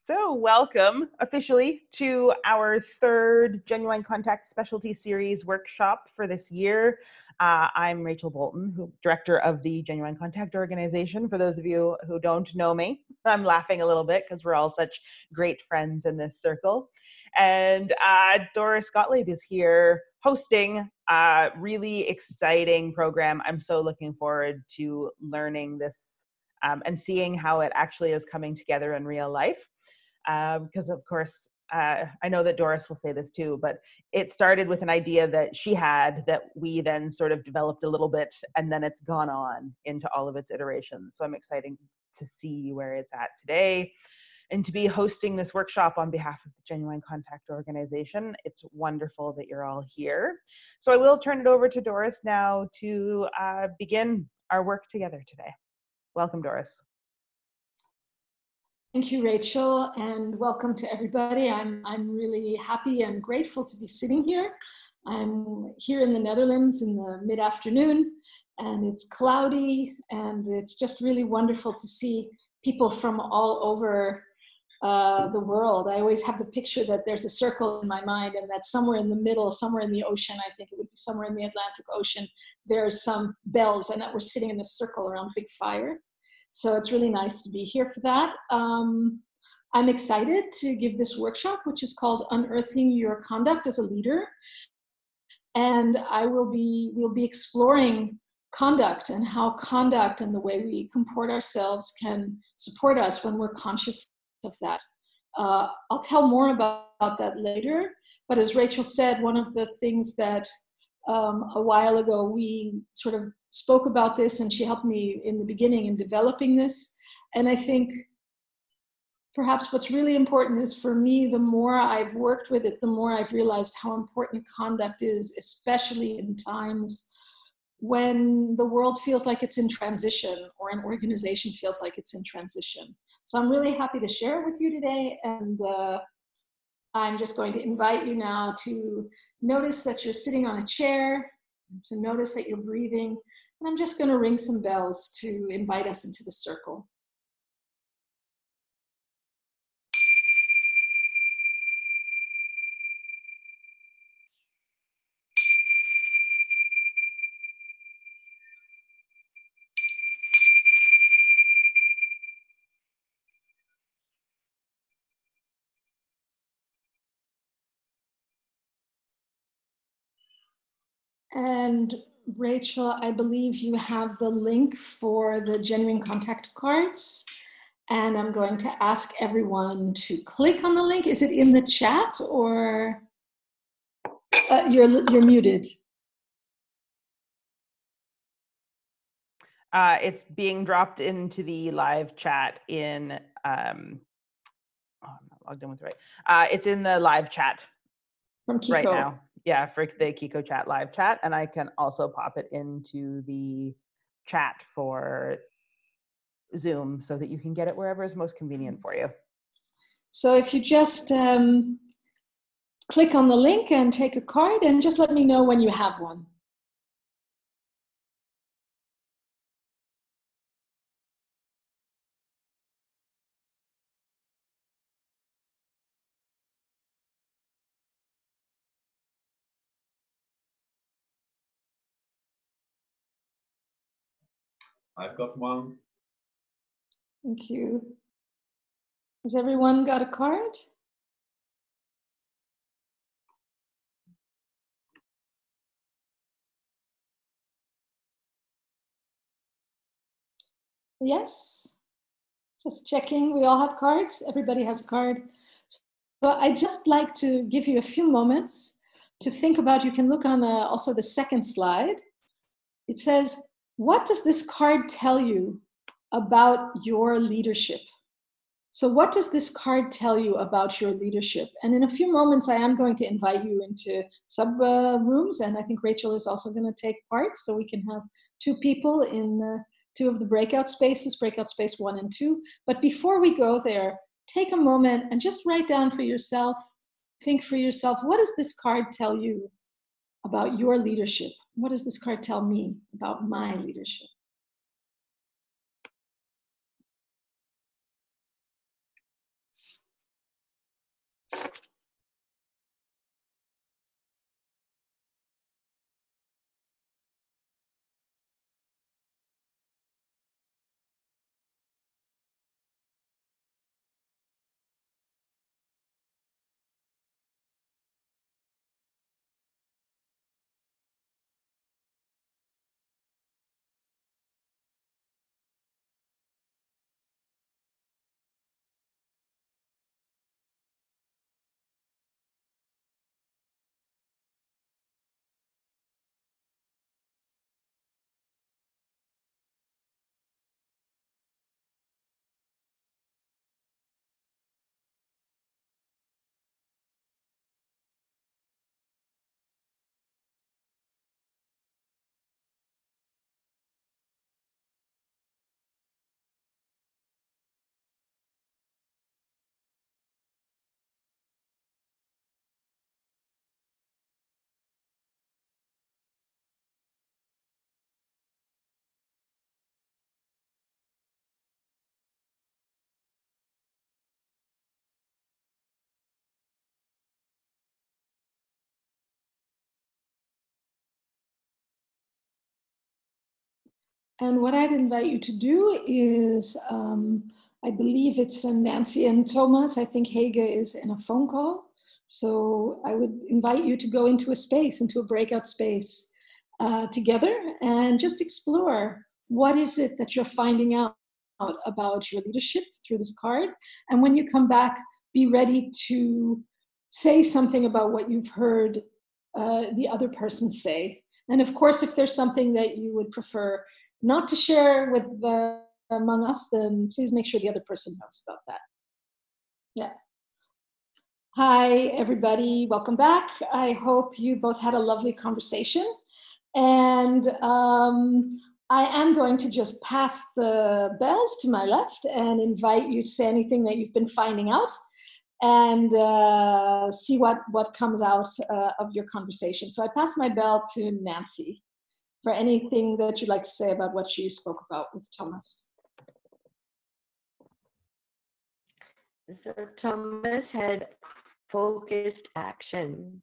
So welcome officially to our third Genuine Contact Specialty Series workshop for this year. I'm Rachel Bolton, director of the Genuine Contact organization. For those of you who don't know me, I'm laughing a little bit because we're all such great friends in this circle. And Doris Gottlieb is here hosting a really exciting program. I'm so looking forward to learning this and seeing how it actually is coming together in real life. Because of course, I know that Doris will say this too, but it started with an idea that she had that we then sort of developed a little bit, and then it's gone on into all of its iterations. So I'm excited to see where it's at today and to be hosting this workshop on behalf of the Genuine Contact organization. It's wonderful that you're all here. So I will turn it over to Doris now to begin our work together today. Welcome, Doris. Thank you, Rachel, and welcome to everybody. I'm really happy and grateful to be sitting here. I'm here in the Netherlands in the mid-afternoon, and it's cloudy, and it's just really wonderful to see people from all over the world. I always have the picture that there's a circle in my mind, and that somewhere in the middle, somewhere in the ocean, I think it would be somewhere in the Atlantic Ocean, there's some bells, and that we're sitting in a circle around a big fire. So it's really nice to be here for that. I'm excited to give this workshop, which is called Unearthing Your Conduct as a Leader. And we'll be exploring conduct and how conduct and the way we comport ourselves can support us when we're conscious of that. I'll tell more about that later. But as Rachel said, one of the things that a while ago we sort of spoke about this, and she helped me in the beginning in developing this. And I think perhaps what's really important is, for me, the more I've worked with it, the more I've realized how important conduct is, especially in times when the world feels like it's in transition or an organization feels like it's in transition. So I'm really happy to share it with you today. And I'm just going to invite you now to notice that you're sitting on a chair, to notice that you're breathing. And I'm just going to ring some bells to invite us into the circle. And Rachel, I believe you have the link for the Genuine Contact cards. And I'm going to ask everyone to click on the link. Is it in the chat, or you're muted? It's being dropped into the live chat in, I'm not logged in with the right. It's in the live chat from Kiko right now. Yeah, for the Kiko chat live chat. And I can also pop it into the chat for Zoom so that you can get it wherever is most convenient for you. So if you just click on the link and take a card, and just let me know when you have one. I've got one. Thank you. Has everyone got a card? Yes, just checking. We all have cards. Everybody has a card. So I'd just like to give you a few moments to think about. You can look on also the second slide. It says, what does this card tell you about your leadership? So what does this card tell you about your leadership? And in a few moments, I am going to invite you into sub rooms, and I think Rachel is also going to take part, so we can have two people in two of the breakout spaces, breakout space 1 and 2. But before we go there, take a moment and just write down for yourself, think for yourself, what does this card tell you about your leadership? What does this card tell me about my leadership? And what I'd invite you to do is, I believe it's Nancy and Thomas. I think Hege is in a phone call. So I would invite you to go into a space, into a breakout space together and just explore what is it that you're finding out about your leadership through this card. And when you come back, be ready to say something about what you've heard the other person say. And of course, if there's something that you would prefer not to share with among us, then please make sure the other person knows about that. Yeah. Hi, everybody. Welcome back. I hope you both had a lovely conversation. And I am going to just pass the bells to my left and invite you to say anything that you've been finding out and see what comes out of your conversation. So I pass my bell to Nancy for anything that you'd like to say about what you spoke about with Thomas. So Thomas had focused action,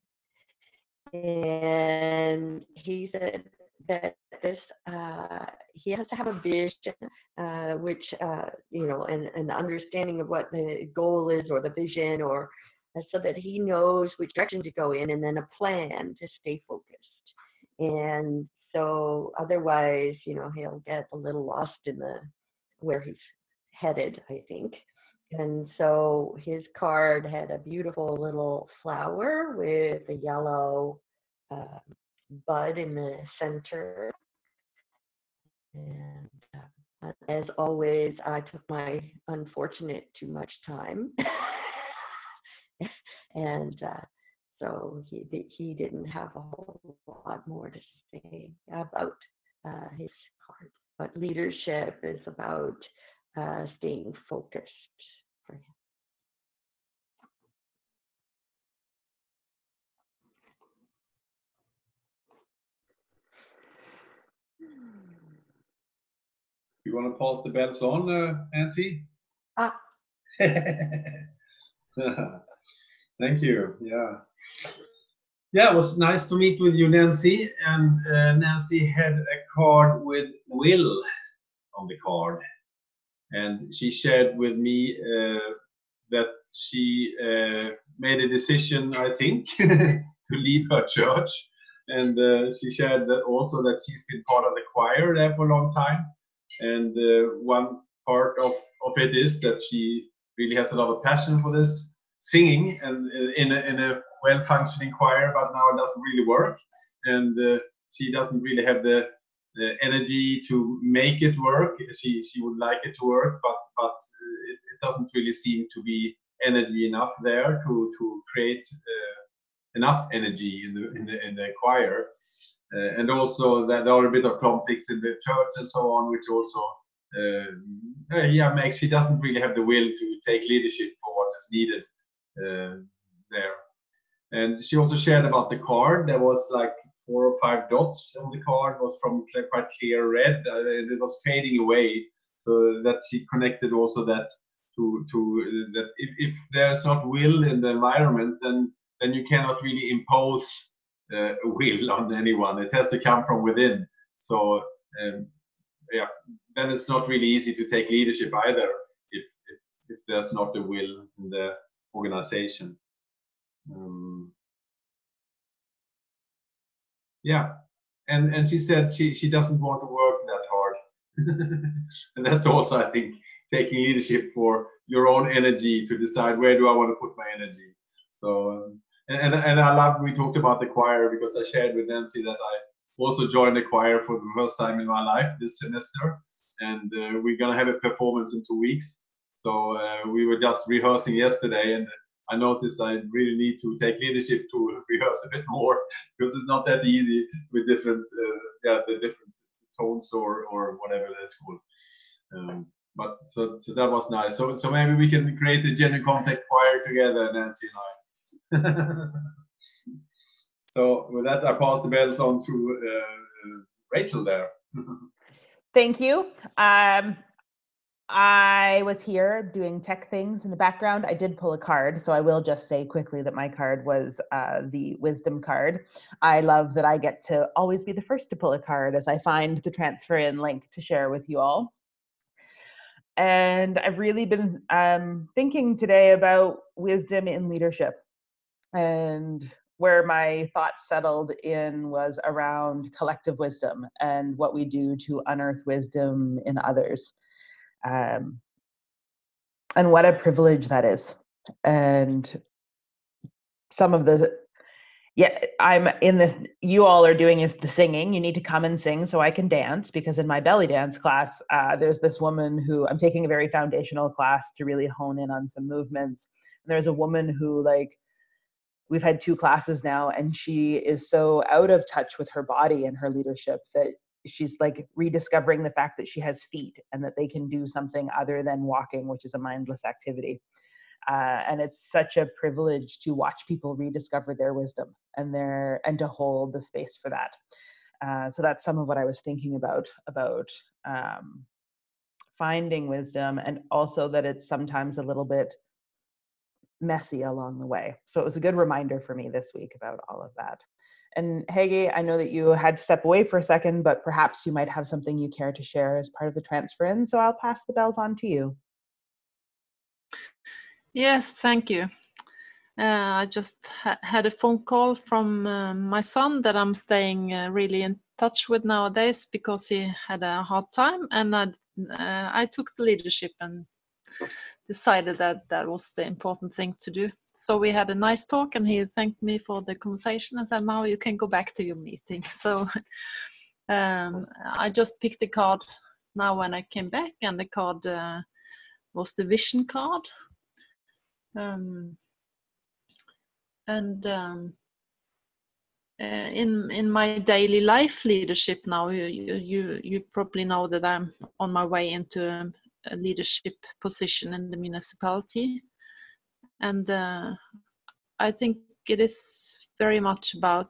and he said that this he has to have a vision, which you know, an understanding of what the goal is or the vision, or so that he knows which direction to go in, and then a plan to stay focused. And so otherwise, you know, he'll get a little lost in where he's headed, I think. And so his card had a beautiful little flower with a yellow bud in the center. And as always, I took my unfortunate too much time. And so he didn't have a whole lot more to say about his card. But leadership is about staying focused for him. You want to pass the bells on, Nancy? Thank you. Yeah, it was nice to meet with you, Nancy. And Nancy had a card with will on the card. And she shared with me that she made a decision, I think, to leave her church. And she shared that also that she's been part of the choir there for a long time. And one part of it is that she really has a lot of passion for this singing and in a well-functioning choir, but now it doesn't really work. And she doesn't really have the energy to make it work. She would like it to work, but it doesn't really seem to be energy enough there to create enough energy in the choir. And also that there are a bit of conflicts in the church and so on, which also makes she doesn't really have the will to take leadership for what is needed there. And she also shared about the card. There was like 4 or 5 dots on the card. It was from quite clear red. It was fading away. So that she connected also that that if there's not will in the environment, then you cannot really impose a will on anyone. It has to come from within. So yeah, then it's not really easy to take leadership either if there's not the will in the organization. Yeah, and she said she doesn't want to work that hard. And that's also, I think, taking leadership for your own energy to decide where do I want to put my energy. So and I love, we talked about the choir, because I shared with Nancy that I also joined the choir for the first time in my life this semester, and we're gonna have a performance in 2 weeks. So we were just rehearsing yesterday, and I noticed I really need to take leadership to rehearse a bit more, because it's not that easy with different the different tones or whatever that's called. But so that was nice. So maybe we can create a Genuine Contact choir together, Nancy and I. So with that, I pass the bells on to Rachel there. Thank you. I was here doing tech things in the background. I did pull a card, so I will just say quickly that my card was the wisdom card. I love that I get to always be the first to pull a card as I find the transfer in link to share with you all. And I've really been thinking today about wisdom in leadership, and where my thoughts settled in was around collective wisdom and what we do to unearth wisdom in others. And what a privilege that is. And some of the, I'm in this, you all are doing is the singing. You need to come and sing so I can dance, because in my belly dance class, there's this woman who, I'm taking a very foundational class to really hone in on some movements. And there's a woman who, like, we've had 2 classes now, and she is so out of touch with her body and her leadership that she's like rediscovering the fact that she has feet and that they can do something other than walking, which is a mindless activity. And it's such a privilege to watch people rediscover their wisdom and to hold the space for that. So that's some of what I was thinking about finding wisdom, and also that it's sometimes a little bit messy along the way. So it was a good reminder for me this week about all of that. And Hege, I know that you had to step away for a second, but perhaps you might have something you care to share as part of the transfer in. So I'll pass the bells on to you. Yes, thank you. I just had a phone call from my son that I'm staying really in touch with nowadays, because he had a hard time, and I took the leadership and decided that that was the important thing to do. So we had a nice talk, and he thanked me for the conversation and said, now you can go back to your meeting. So I just picked the card now when I came back, and the card was the vision card. In my daily life leadership now, you probably know that I'm on my way into a leadership position in the municipality, and I think it is very much about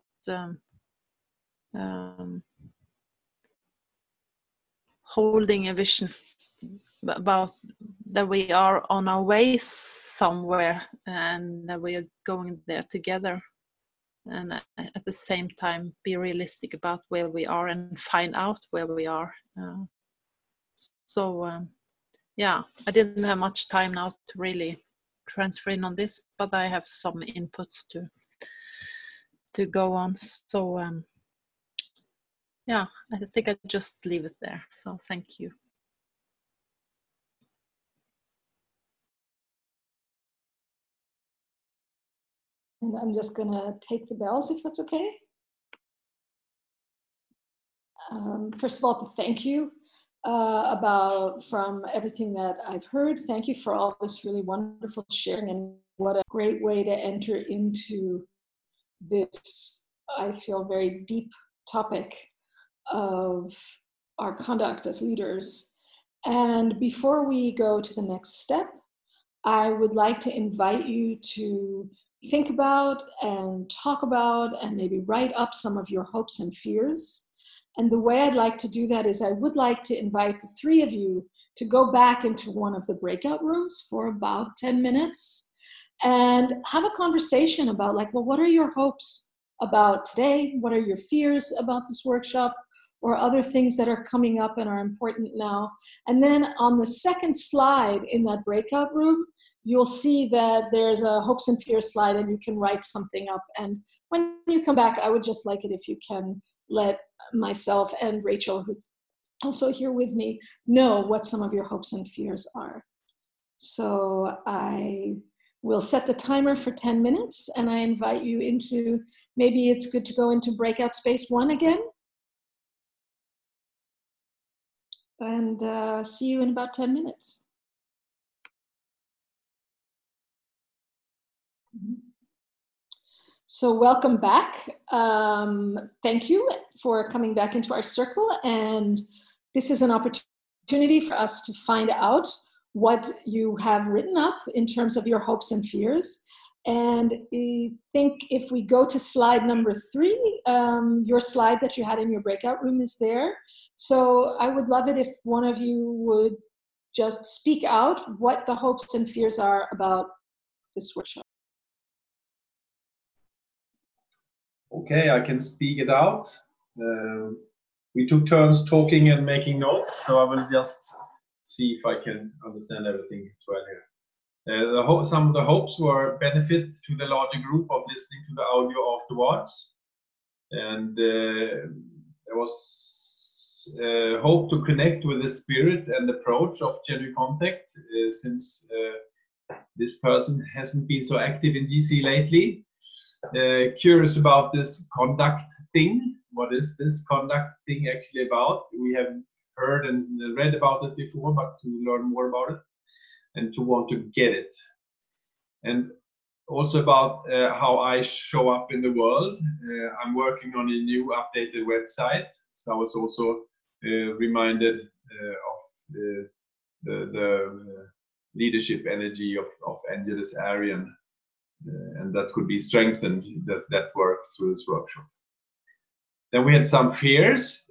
holding a vision about that we are on our way somewhere, and that we are going there together, and at the same time be realistic about where we are and find out where we are. Yeah, I didn't have much time now to really transfer in on this, but I have some inputs to go on. So yeah, I think I just leave it there. So thank you. And I'm just going to take the bells, if that's okay. First of all, to thank you from everything that I've heard. Thank you for all this really wonderful sharing, and what a great way to enter into this, I feel, very deep topic of our conduct as leaders. And before we go to the next step, I would like to invite you to think about and talk about and maybe write up some of your hopes and fears. And the way I'd like to do that is I would like to invite the 3 of you to go back into one of the breakout rooms for about 10 minutes and have a conversation about, like, well, what are your hopes about today? What are your fears about this workshop, or other things that are coming up and are important now? And then on the second slide in that breakout room, you'll see that there's a hopes and fears slide, and you can write something up. And when you come back, I would just like it if you can let myself and Rachel, who's also here with me, know what some of your hopes and fears are. So I will set the timer for 10 minutes, and I invite you into, maybe it's good to go into breakout space 1 again. And see you in about 10 minutes. So welcome back. Thank you for coming back into our circle. And this is an opportunity for us to find out what you have written up in terms of your hopes and fears. And I think if we go to slide number 3, your slide that you had in your breakout room is there. So I would love it if one of you would just speak out what the hopes and fears are about this workshop. Okay, I can speak it out. We took turns talking and making notes, so I will just see if I can understand everything as well here. Some of the hopes were benefit to the larger group of listening to the audio afterwards. And there was hope to connect with the spirit and approach of Genuine Contact, since this person hasn't been so active in GC lately. Curious about this conduct thing. What is this conduct thing actually about? We have heard and read about it before, but to learn more about it and to want to get it. And also about how I show up in the world. I'm working on a new updated website, so I was also reminded of the leadership energy of Angelus Arian, and that could be strengthened, that work through this workshop. Then we had some fears,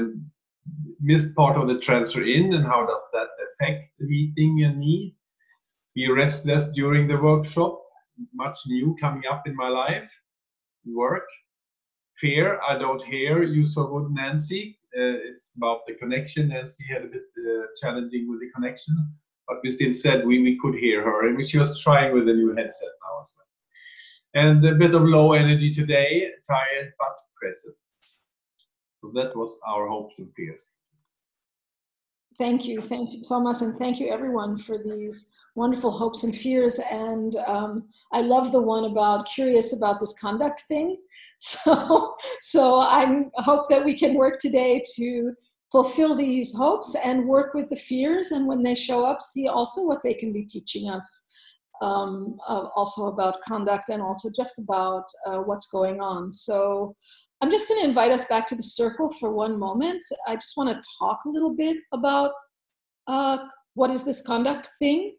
missed part of the transfer in, and how does that affect the meeting and me? Be restless during the workshop, much new coming up in my life, work. Fear, I don't hear you so good, Nancy. It's about the connection. Nancy had a bit challenging with the connection, but we still said we could hear her, and she was trying with a new headset now as well. And a bit of low energy today, tired but present. So that was our hopes and fears. Thank you, Thomas, and thank you everyone for these wonderful hopes and fears. And I love the one about curious about this conduct thing. So I hope that we can work today to fulfill these hopes and work with the fears, and when they show up, see also what they can be teaching us, also about conduct and also just about what's going on. So I'm just going to invite us back to the circle for one moment. I just want to talk a little bit about what is this conduct thing,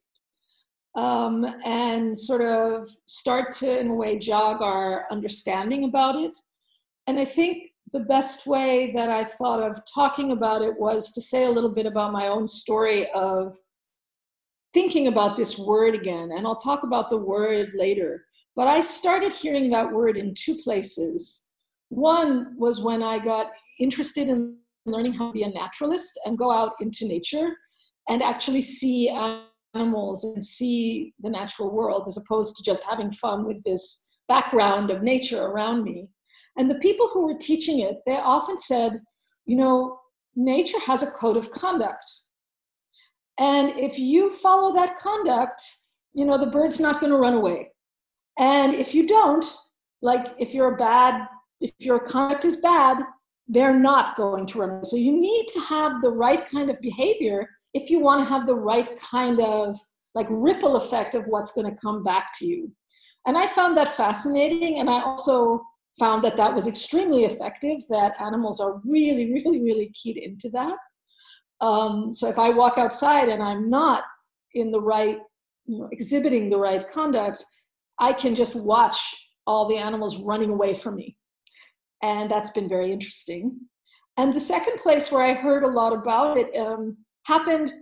and sort of start to, in a way, jog our understanding about it. And I think the best way that I thought of talking about it was to say a little bit about my own story of thinking about this word again. And I'll talk about the word later. But I started hearing that word in 2 places. One was when I got interested in learning how to be a naturalist and go out into nature and actually see animals and see the natural world, as opposed to just having fun with this background of nature around me. And the people who were teaching it, they often said, you know, nature has a code of conduct. And if you follow that conduct, you know, the bird's not going to run away. And if you don't, like if your conduct is bad, they're not going to run away. So you need to have the right kind of behavior if you want to have the right kind of like ripple effect of what's going to come back to you. And I found that fascinating. And I also found that that was extremely effective, that animals are really, really, really keyed into that. So if I walk outside and I'm not in the right, exhibiting the right conduct, I can just watch all the animals running away from me. And that's been very interesting. And the second place where I heard a lot about it happened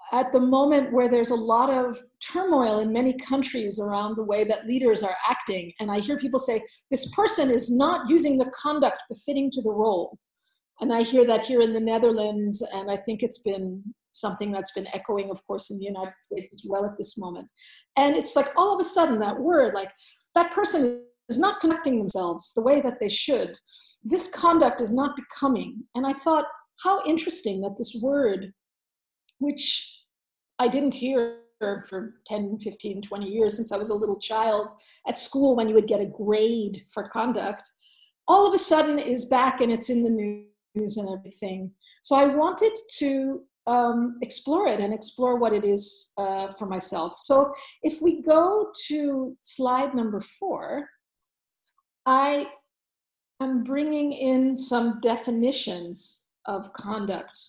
at the moment where there's a lot of turmoil in many countries around the way that leaders are acting. And I hear people say, this person is not using the conduct befitting to the role. And I hear that here in the Netherlands, and I think it's been something that's been echoing, of course, in the United States as well at this moment. And it's like all of a sudden that word, like that person is not conducting themselves the way that they should. This conduct is not becoming. And I thought, how interesting that this word, which I didn't hear for 10, 15, 20 years since I was a little child at school when you would get a grade for conduct, all of a sudden is back and it's in the news and everything. So I wanted to explore it and explore what it is for myself. So if we go to slide number 4, I am bringing in some definitions of conduct.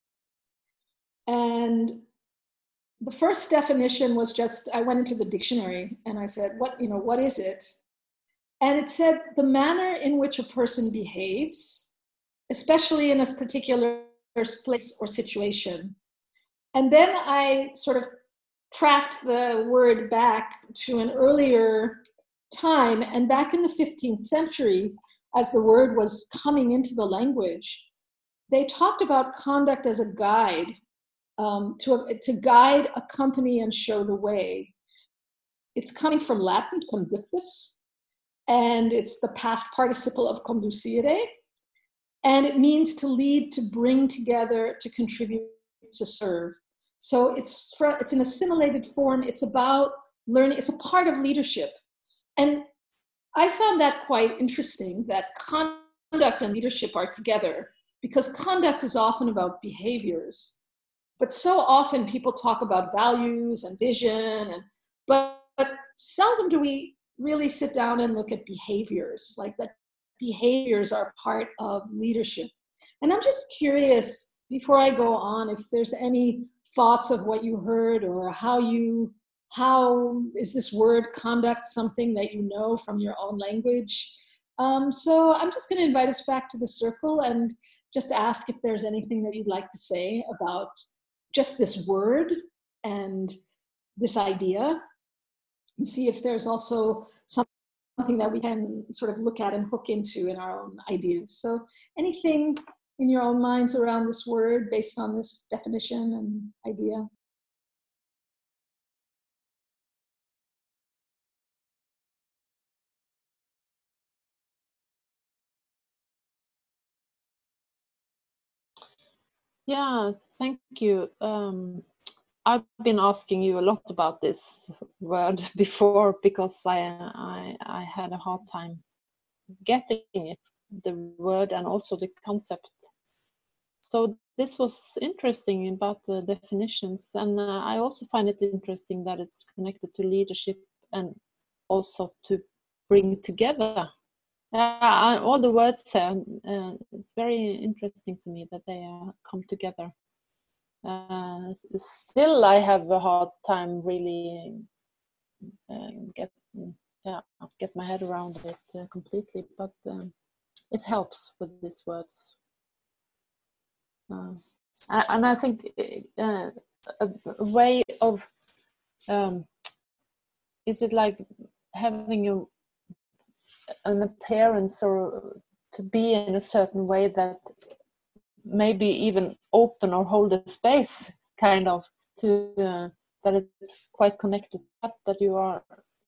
And the first definition was just, I went into the dictionary and I said, what is it? And it said the manner in which a person behaves, especially in a particular place or situation. And then I sort of tracked the word back to an earlier time, and back in the 15th century, as the word was coming into the language, they talked about conduct as a guide, to guide, accompany, and show the way. It's coming from Latin, conductus, and it's the past participle of conducere, and it means to lead, to bring together, to contribute, to serve. So it's an assimilated form. It's about learning. It's a part of leadership. And I found that quite interesting, that conduct and leadership are together, because conduct is often about behaviors. But so often people talk about values and vision, but seldom do we really sit down and look at behaviors, like that behaviors are part of leadership. And I'm just curious, before I go on, if there's any thoughts of what you heard, or how is this word conduct something that you know from your own language? So I'm just going to invite us back to the circle and just ask if there's anything that you'd like to say about just this word and this idea, and see if there's also something that we can sort of look at and hook into in our own ideas. So anything in your own minds around this word based on this definition and idea? Yeah, thank you. I've been asking you a lot about this word before, because I had a hard time getting it, the word and also the concept. So this was interesting about the definitions, and I also find it interesting that it's connected to leadership and also to bring together. All the words it's very interesting to me that they come together. Still, I have a hard time really get my head around it completely, but it helps with these words. And I think a way of is it like having an appearance, or to be in a certain way that maybe even open or hold a space, kind of, to that it's quite connected, that you are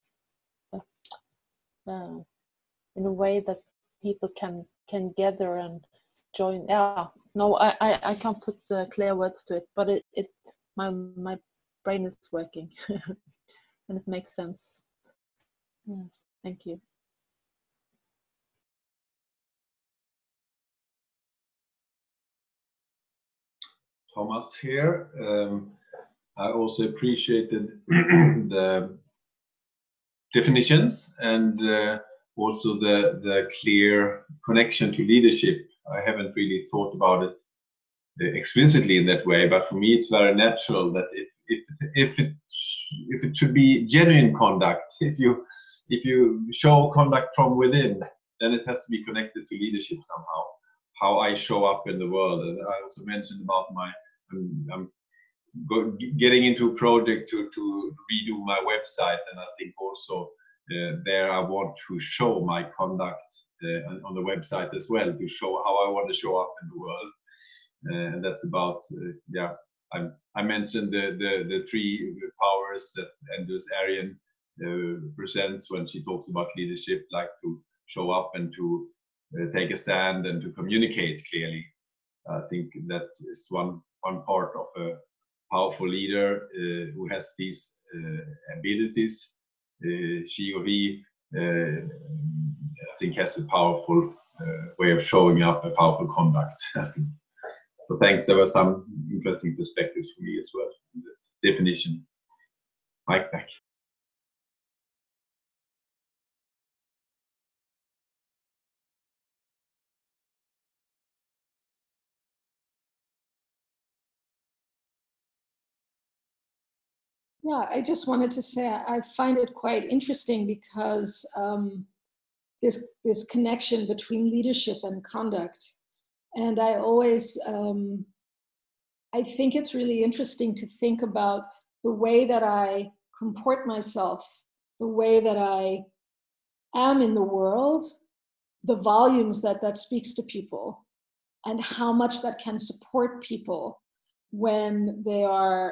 in a way that people can gather and join. I can't put clear words to it, but my brain is working and it makes sense. Thank you. Thomas here. I also appreciated the definitions and also the clear connection to leadership. I haven't really thought about it explicitly in that way, but for me it's very natural that if it should be genuine conduct, if you show conduct from within, then it has to be connected to leadership somehow, how I show up in the world. And I also mentioned about I'm getting into a project to redo my website, and I think also there I want to show my conduct on the website as well, to show how I want to show up in the world. And that's about I mentioned the three powers that Anders Arion presents when she talks about leadership, like to show up and to take a stand and to communicate clearly. I think that is one part of a powerful leader who has these abilities. She or he, I think, has a powerful way of showing up, a powerful conduct. So thanks. There were some interesting perspectives for me as well. The definition. Mike back. Yeah, I just wanted to say I find it quite interesting because this connection between leadership and conduct, and I always I think it's really interesting to think about the way that I comport myself, the way that I am in the world, the volumes that speaks to people, and how much that can support people when they are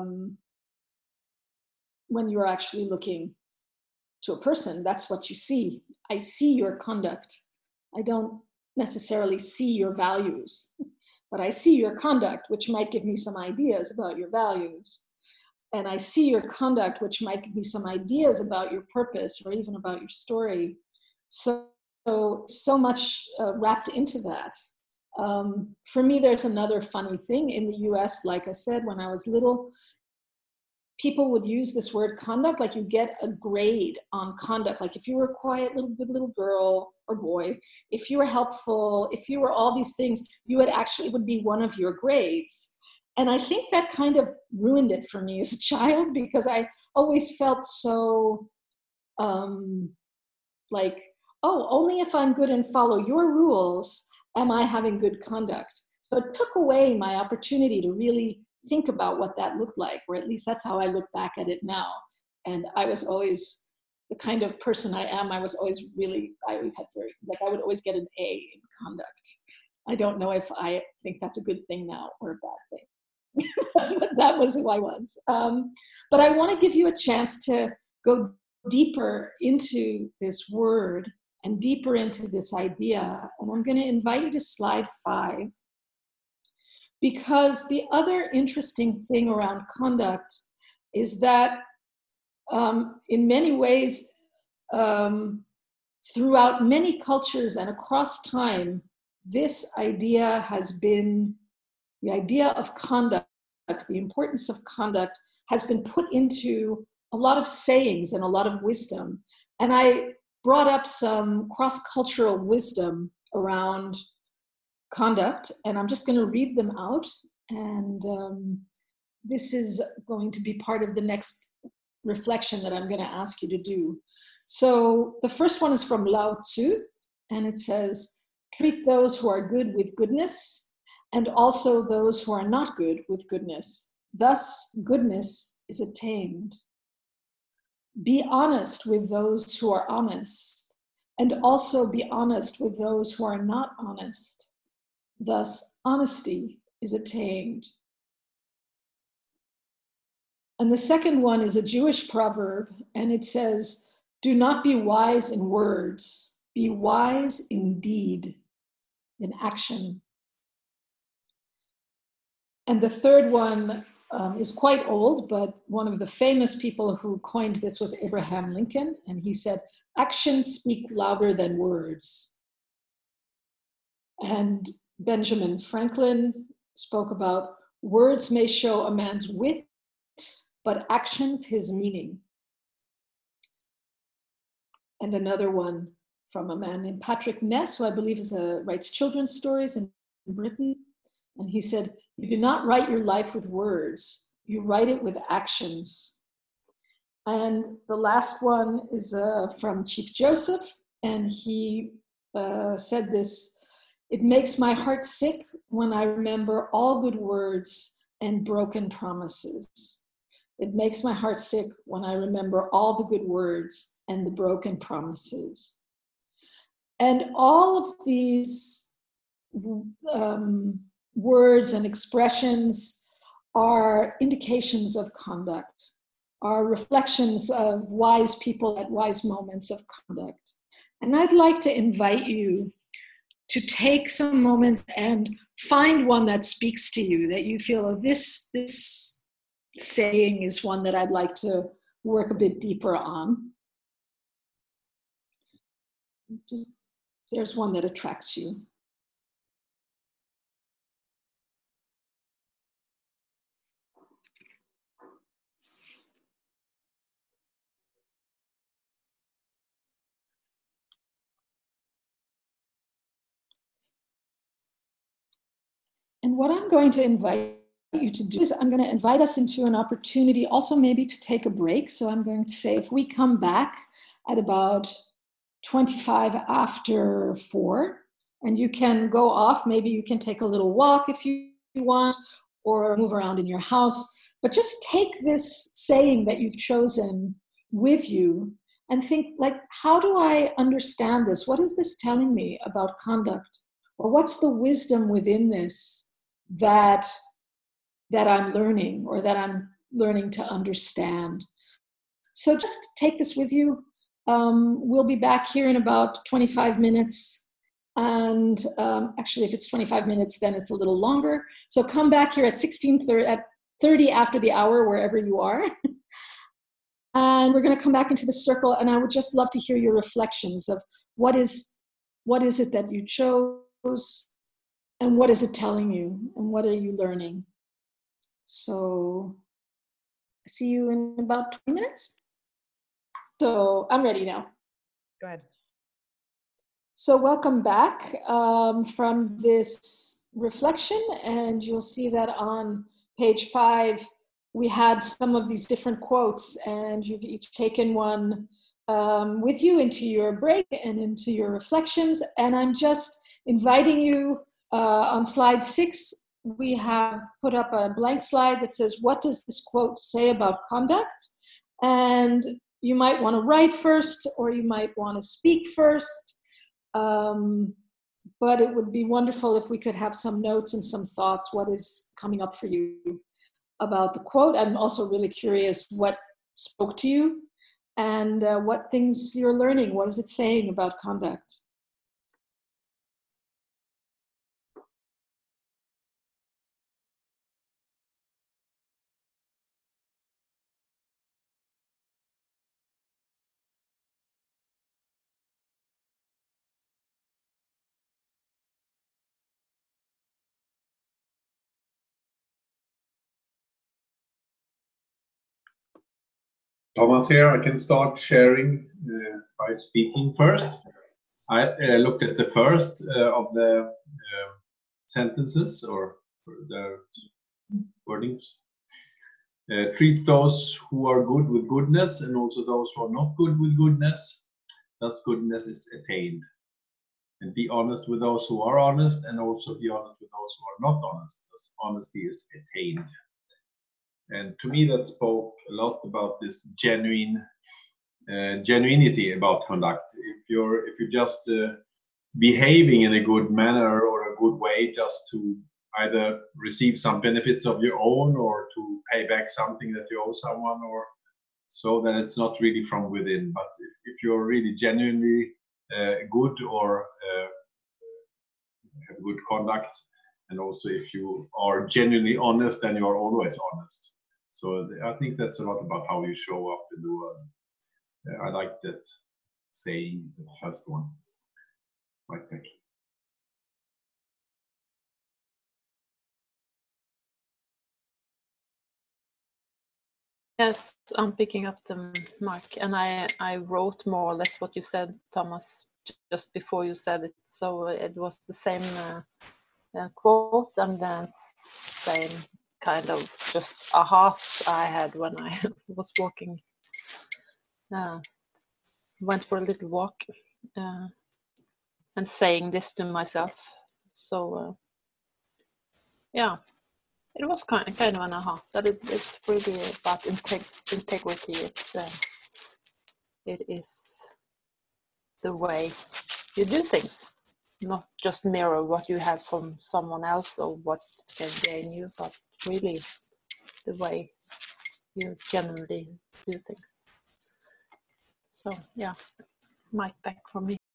when you're actually looking to a person. That's what you see. I see your conduct. I don't necessarily see your values, but I see your conduct, which might give me some ideas about your values. And I see your conduct, which might give me some ideas about your purpose or even about your story. So much wrapped into that. For me, there's another funny thing. In the US, like I said, when I was little, people would use this word conduct, like you get a grade on conduct. Like if you were a quiet, good little girl or boy, if you were helpful, if you were all these things, you would actually, it would be one of your grades. And I think that kind of ruined it for me as a child, because I always felt so like, oh, only if I'm good and follow your rules am I having good conduct. So it took away my opportunity to really think about what that looked like, or at least that's how I look back at it now. And I was always the kind of person I am. I was always really, I would always get an A in conduct. I don't know if I think that's a good thing now or a bad thing. But that was who I was. But I want to give you a chance to go deeper into this word and deeper into this idea. And I'm going to invite you to slide 5. Because the other interesting thing around conduct is that in many ways, throughout many cultures and across time, this idea has been, the idea of conduct, the importance of conduct, has been put into a lot of sayings and a lot of wisdom. And I brought up some cross-cultural wisdom around conduct, and I'm just going to read them out. And this is going to be part of the next reflection that I'm going to ask you to do. So the first one is from Lao Tzu, and it says, treat those who are good with goodness, and also those who are not good with goodness. Thus, goodness is attained. Be honest with those who are honest, and also be honest with those who are not honest. Thus, honesty is attained. And the second one is a Jewish proverb, and it says, do not be wise in words, be wise in deed, in action. And the third one is quite old, but one of the famous people who coined this was Abraham Lincoln, and he said, actions speak louder than words. And Benjamin Franklin spoke about, words may show a man's wit, but action his meaning. And another one from a man named Patrick Ness, who I believe writes children's stories in Britain. And he said, you do not write your life with words, you write it with actions. And the last one is from Chief Joseph, and he said this, it makes my heart sick when I remember all good words and broken promises. It makes my heart sick when I remember all the good words and the broken promises. And all of these words and expressions are indications of conduct, are reflections of wise people at wise moments of conduct. And I'd like to invite you to take some moments and find one that speaks to you, that you feel, oh, this saying is one that I'd like to work a bit deeper on. Just, there's one that attracts you. And what I'm going to invite you to do is I'm going to invite us into an opportunity also maybe to take a break. So I'm going to say, if we come back at about 25 after 4, and you can go off, maybe you can take a little walk if you want, or move around in your house, but just take this saying that you've chosen with you and think, like, how do I understand this? What is this telling me about conduct? Or what's the wisdom within this that I'm learning, or that I'm learning to understand? So just take this with you. We'll be back here in about 25 minutes. And actually, if it's 25 minutes, then it's a little longer. So come back here at 16:30, at 30 after the hour, wherever you are. And we're going to come back into the circle. And I would just love to hear your reflections of what is it that you chose, and what is it telling you, and what are you learning? So see you in about 20 minutes. So I'm ready now. Go ahead. So welcome back from this reflection, and you'll see that on page 5, we had some of these different quotes, and you've each taken one with you into your break and into your reflections. And I'm just inviting you on slide 6, we have put up a blank slide that says, what does this quote say about conduct? And you might want to write first, or you might want to speak first. But it would be wonderful if we could have some notes and some thoughts. What is coming up for you about the quote? I'm also really curious what spoke to you, and what things you're learning. What is it saying about conduct? Thomas here. I can start sharing by speaking first. I looked at the first of the sentences, or the wordings. Treat those who are good with goodness, and also those who are not good with goodness. Thus goodness is attained. And be honest with those who are honest, and also be honest with those who are not honest. Thus honesty is attained. And to me, that spoke a lot about this genuinity about conduct. If you're just behaving in a good manner or a good way, just to either receive some benefits of your own, or to pay back something that you owe someone, or so, then it's not really from within. But if you're really genuinely good, or have good conduct, and also if you are genuinely honest, then you are always honest. So I think that's a lot about how you show up in the world. I like that saying, the first one. Right, thank you. Yes, I'm picking up the mark, and I wrote more or less what you said, Thomas, just before you said it. So it was the same quote, and the same kind of just ahas I had when I was walking, went for a little walk, and saying this to myself. So yeah, It was kind of an aha that it's really about integrity. It is the way you do things, not just mirror what you have from someone else or what can gain you, but really the way you genuinely do things. So yeah, mic back from me.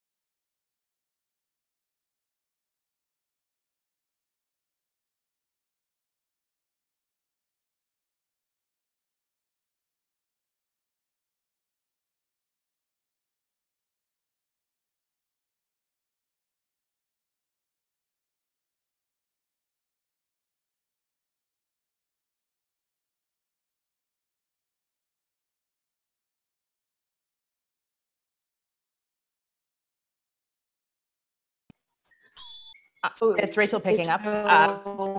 It's Rachel picking up. So,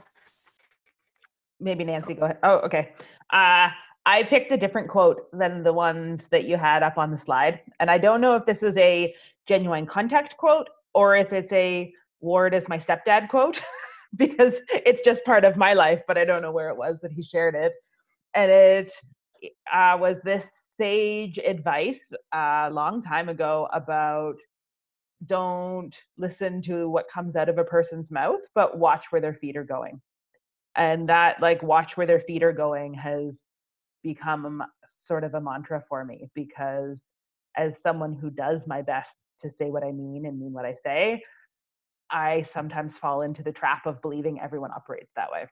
Maybe Nancy, go ahead. Oh, okay. I picked a different quote than the ones that you had up on the slide. And I don't know if this is a Genuine Contact quote or if it's a Ward is my stepdad quote, because it's just part of my life, but I don't know where it was, but he shared it. And it was this sage advice a long time ago about don't listen to what comes out of a person's mouth, but watch where their feet are going. And that, like, watch where their feet are going has become sort of a mantra for me, because as someone who does my best to say what I mean and mean what I say, I sometimes fall into the trap of believing everyone operates that way.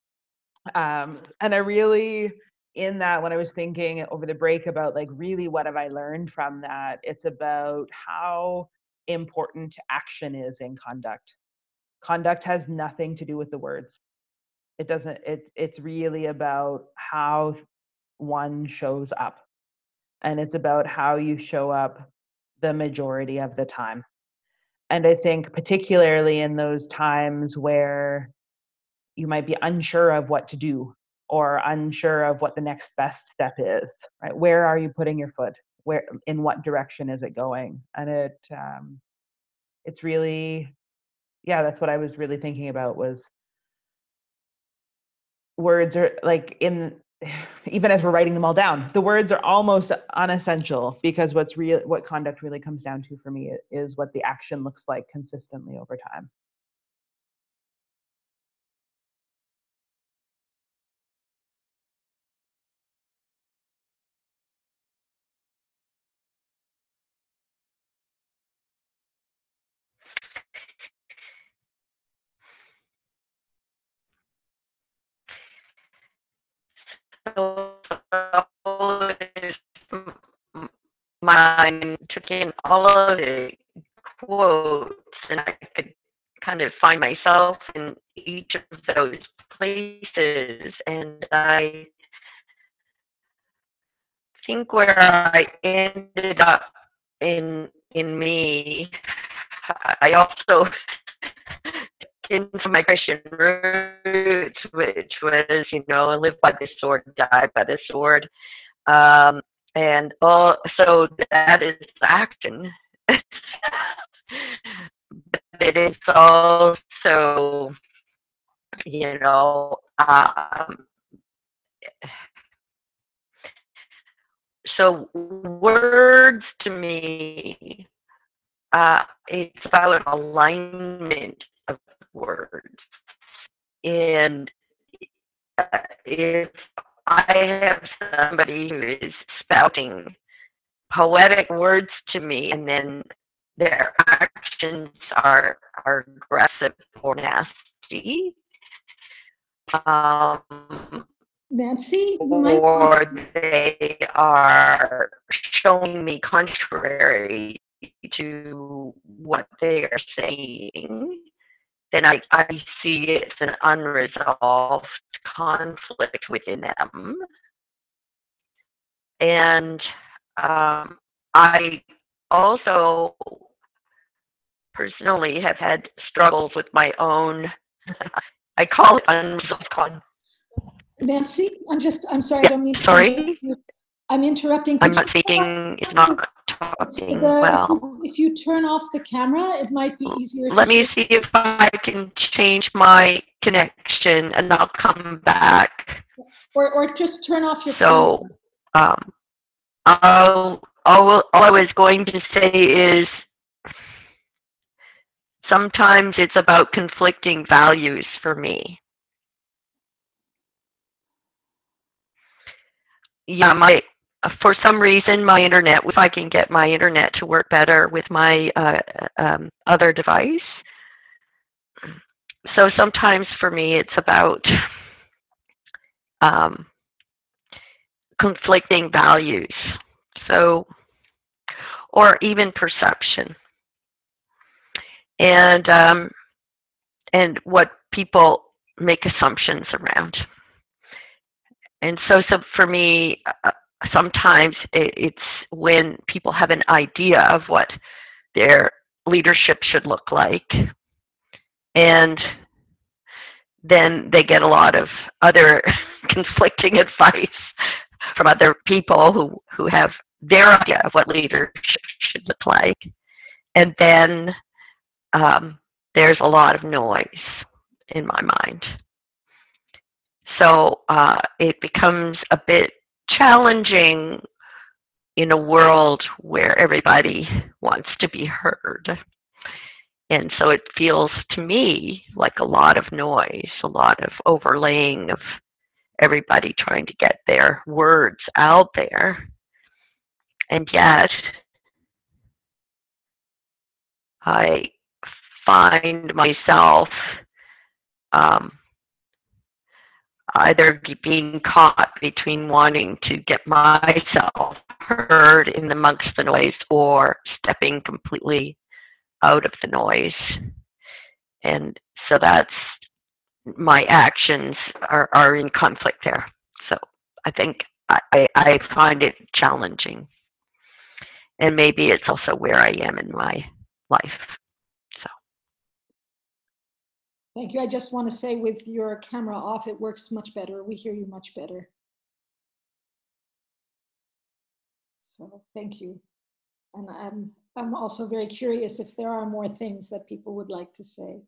And I really, in that, when I was thinking over the break about like really what have I learned from that, it's about how important action is in conduct. Conduct has nothing to do with the words. It doesn't, it's really about how one shows up. And it's about how you show up the majority of the time. And I think particularly in those times where you might be unsure of what to do or unsure of what the next best step is, right? Where are you putting your foot? Where, in what direction is it going? And it's really, yeah, that's what I was really thinking about, was words are like, in even as we're writing them all down, the words are almost unessential, because what conduct really comes down to for me is what the action looks like consistently over time. so mine took in all of the quotes, and I could kind of find myself in each of those places. And I think where I ended up in me, I also into my Christian roots, which was, live by the sword, die by the sword. And so that is action. But it is also, so words to me, it's about alignment of words. And if I have somebody who is spouting poetic words to me, and then their actions are aggressive or nasty, Nancy, or they are showing me contrary to what they are saying, then I see it's an unresolved conflict within them. And I also personally have had struggles with my own, I call it unresolved conflict. Nancy, I'm sorry, I don't mean to sorry? interrupt you. I'm interrupting. I'm not speaking, it's not talking well. If you turn off the camera, it might be easier to Let me see if I can change my connection and I'll come back. Or just turn off your So camera. all I was going to say is sometimes it's about conflicting values for me. Yeah, for some reason, my internet, if I can get my internet to work better with my other device. So sometimes for me, it's about conflicting values. So, or even perception. And what people make assumptions around. And so for me, sometimes it's when people have an idea of what their leadership should look like, and then they get a lot of other conflicting advice from other people who have their idea of what leadership should look like. And then there's a lot of noise in my mind. So it becomes a bit challenging in a world where everybody wants to be heard. And so it feels to me like a lot of noise, a lot of overlaying of everybody trying to get their words out there. And yet, I find myself either being caught between wanting to get myself heard in amongst the noise or stepping completely out of the noise. And so that's my actions are in conflict there. So I think I find it challenging. And maybe it's also where I am in my life. So. Thank you. I just want to say with your camera off, it works much better. We hear you much better. So thank you. And I'm also very curious if there are more things that people would like to say.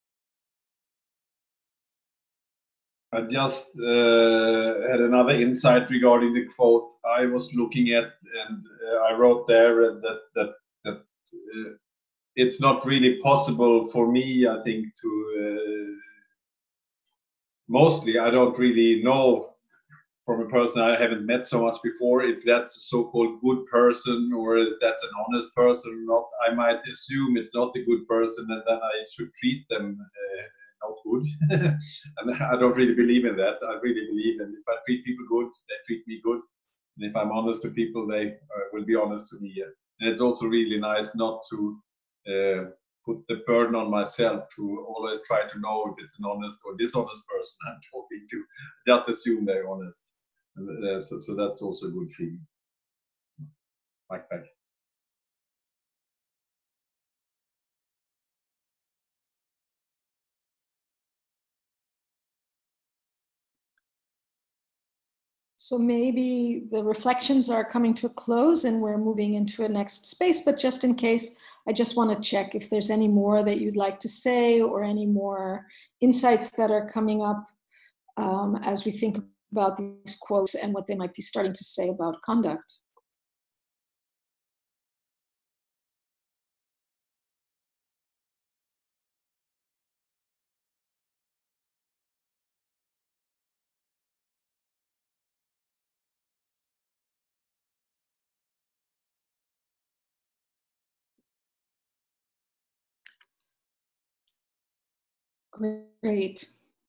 I just had another insight regarding the quote I was looking at, and I wrote there that it's not really possible for me, I think, to mostly I don't really know from a person I haven't met so much before if that's a so-called good person or if that's an honest person or not. I might assume it's not a good person, and then I should treat them not good. And I don't really believe in that. I really believe in if I treat people good, they treat me good. And if I'm honest to people, they will be honest to me. And it's also really nice not to put the burden on myself to always try to know if it's an honest or dishonest person I'm talking to. Just assume they're honest. So that's also a good feeling. Back. So maybe the reflections are coming to a close and we're moving into a next space, but just in case, I just want to check if there's any more that you'd like to say or any more insights that are coming up as we think about these quotes and what they might be starting to say about conduct. Great.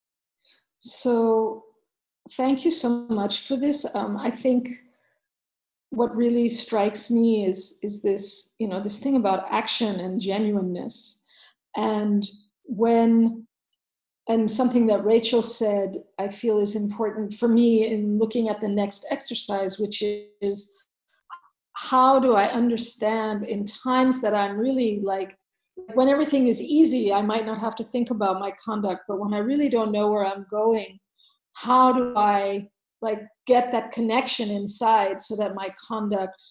So thank you so much for this. I think what really strikes me is this, this thing about action and genuineness. And something that Rachel said, I feel is important for me in looking at the next exercise, which is how do I understand in times that I'm really like, when everything is easy, I might not have to think about my conduct, but when I really don't know where I'm going, how do I get that connection inside so that my conduct,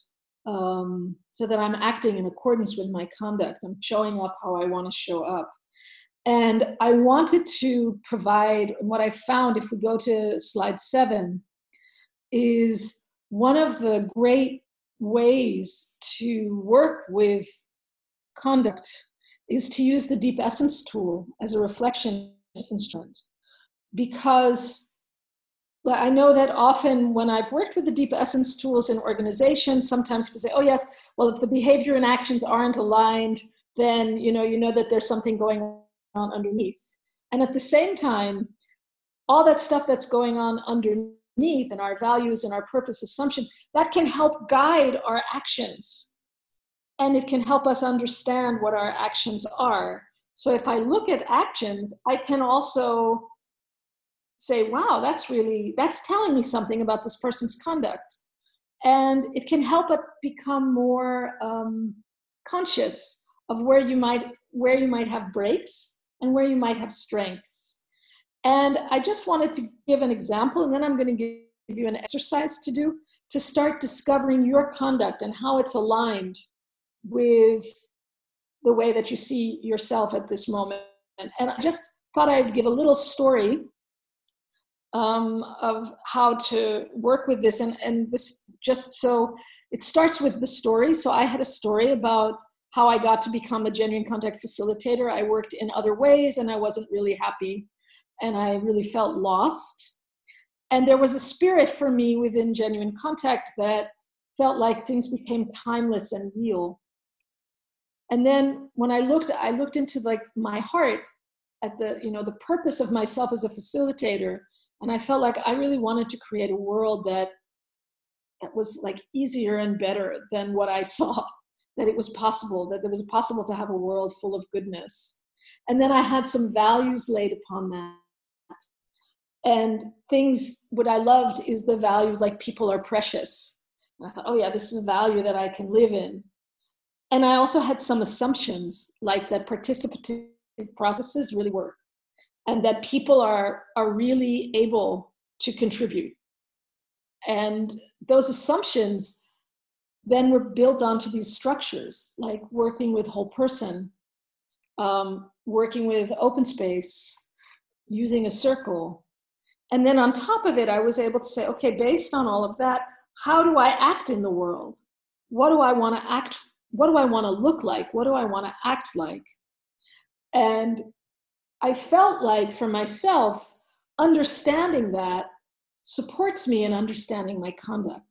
so that I'm acting in accordance with my conduct, I'm showing up how I want to show up. And I wanted to provide what I found, if we go to slide 7, is one of the great ways to work with conduct is to use the Deep Essence tool as a reflection instrument. Because I know that often when I've worked with the Deep Essence tools in organizations, sometimes people say, oh yes, well, if the behavior and actions aren't aligned, then you know that there's something going on underneath. And at the same time, all that stuff that's going on underneath and our values and our purpose assumption, that can help guide our actions. And it can help us understand what our actions are. So if I look at actions, I can also say, wow, that's telling me something about this person's conduct. And it can help it become more conscious of where you might have breaks and where you might have strengths. And I just wanted to give an example, and then I'm going to give you an exercise to do to start discovering your conduct and how it's aligned with the way that you see yourself at this moment. And I just thought I'd give a little story of how to work with this. And this, just so it starts with the story. So I had a story about how I got to become a genuine contact facilitator. I worked in other ways and I wasn't really happy and I really felt lost. And there was a spirit for me within genuine contact that felt like things became timeless and real. And then when I looked into like my heart at the purpose of myself as a facilitator, and I felt like I really wanted to create a world that was like easier and better than what I saw, that it was possible, that it was possible to have a world full of goodness. And then I had some values laid upon that. And what I loved is the values like people are precious. And I thought, oh yeah, this is a value that I can live in. And I also had some assumptions like that participative processes really work and that people are really able to contribute. And those assumptions then were built onto these structures, like working with whole person, working with open space, using a circle. And then on top of it, I was able to say, okay, based on all of that, how do I act in the world? What do I want to act? What do I want to look like? What do I want to act like? And I felt like for myself, understanding that supports me in understanding my conduct.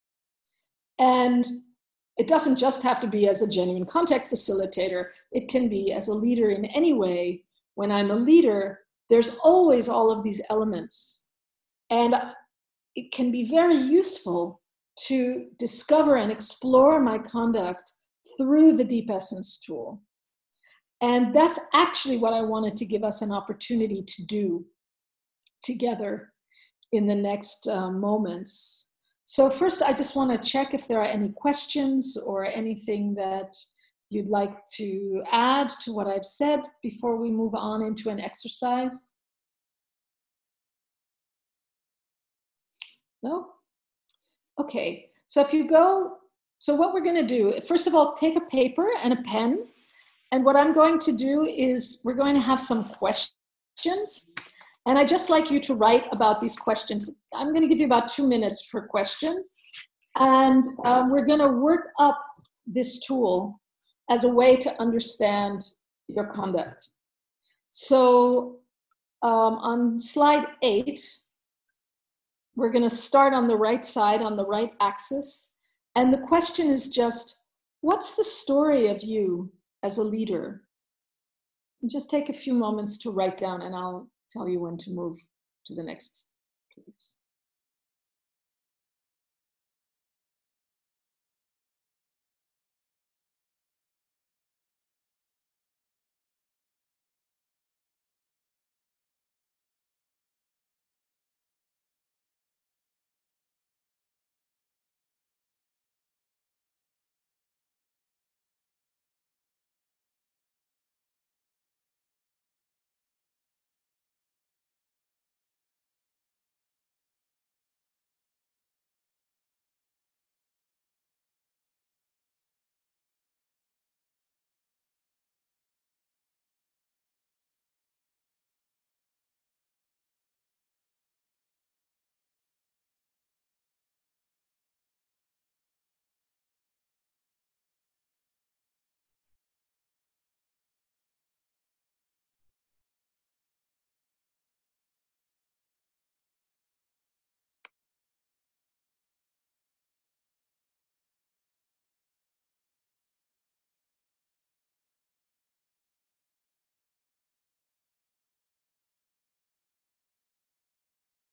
And it doesn't just have to be as a genuine contact facilitator. It can be as a leader in any way. When I'm a leader, there's always all of these elements. And it can be very useful to discover and explore my conduct through the Deep Essence tool. And that's actually what I wanted to give us an opportunity to do together in the next moments. So first, I just want to check if there are any questions or anything that you'd like to add to what I've said before we move on into an exercise. No? Okay, so what we're going to do, first of all, take a paper and a pen. And what I'm going to do is we're going to have some questions. And I'd just like you to write about these questions. I'm going to give you about 2 minutes per question. And we're going to work up this tool as a way to understand your conduct. So on slide 8, we're going to start on the right side, on the right axis. And the question is just, what's the story of you as a leader? And just take a few moments to write down, and I'll tell you when to move to the next, please.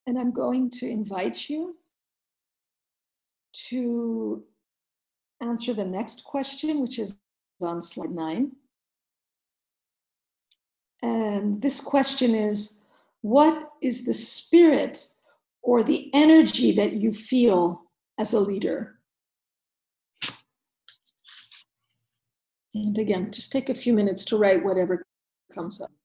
And I'm going to invite you to answer the next question, which is on slide 9. And this question is, what is the spirit or the energy that you feel as a leader? And again, just take a few minutes to write whatever comes up.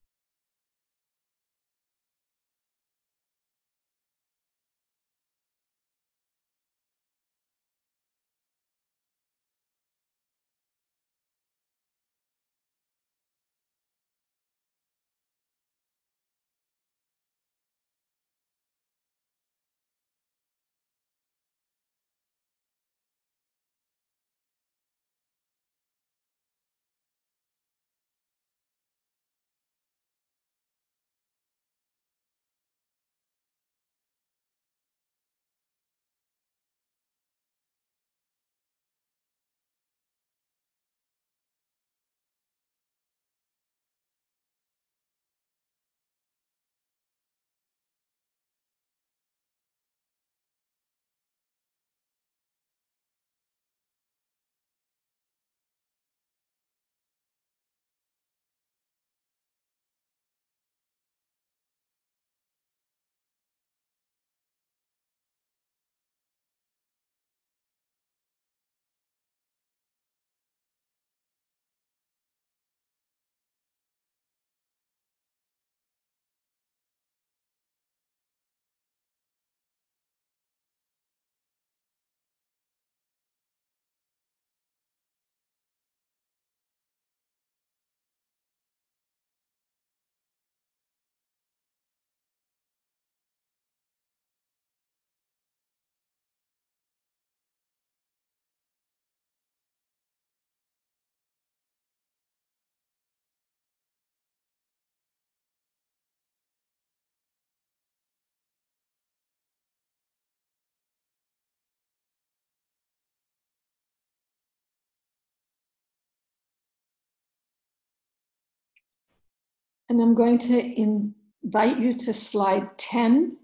And I'm going to invite you to slide 10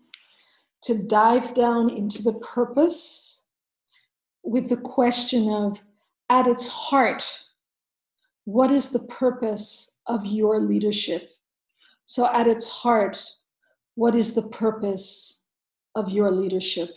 to dive down into the purpose with the question of, at its heart, what is the purpose of your leadership? So at its heart, what is the purpose of your leadership?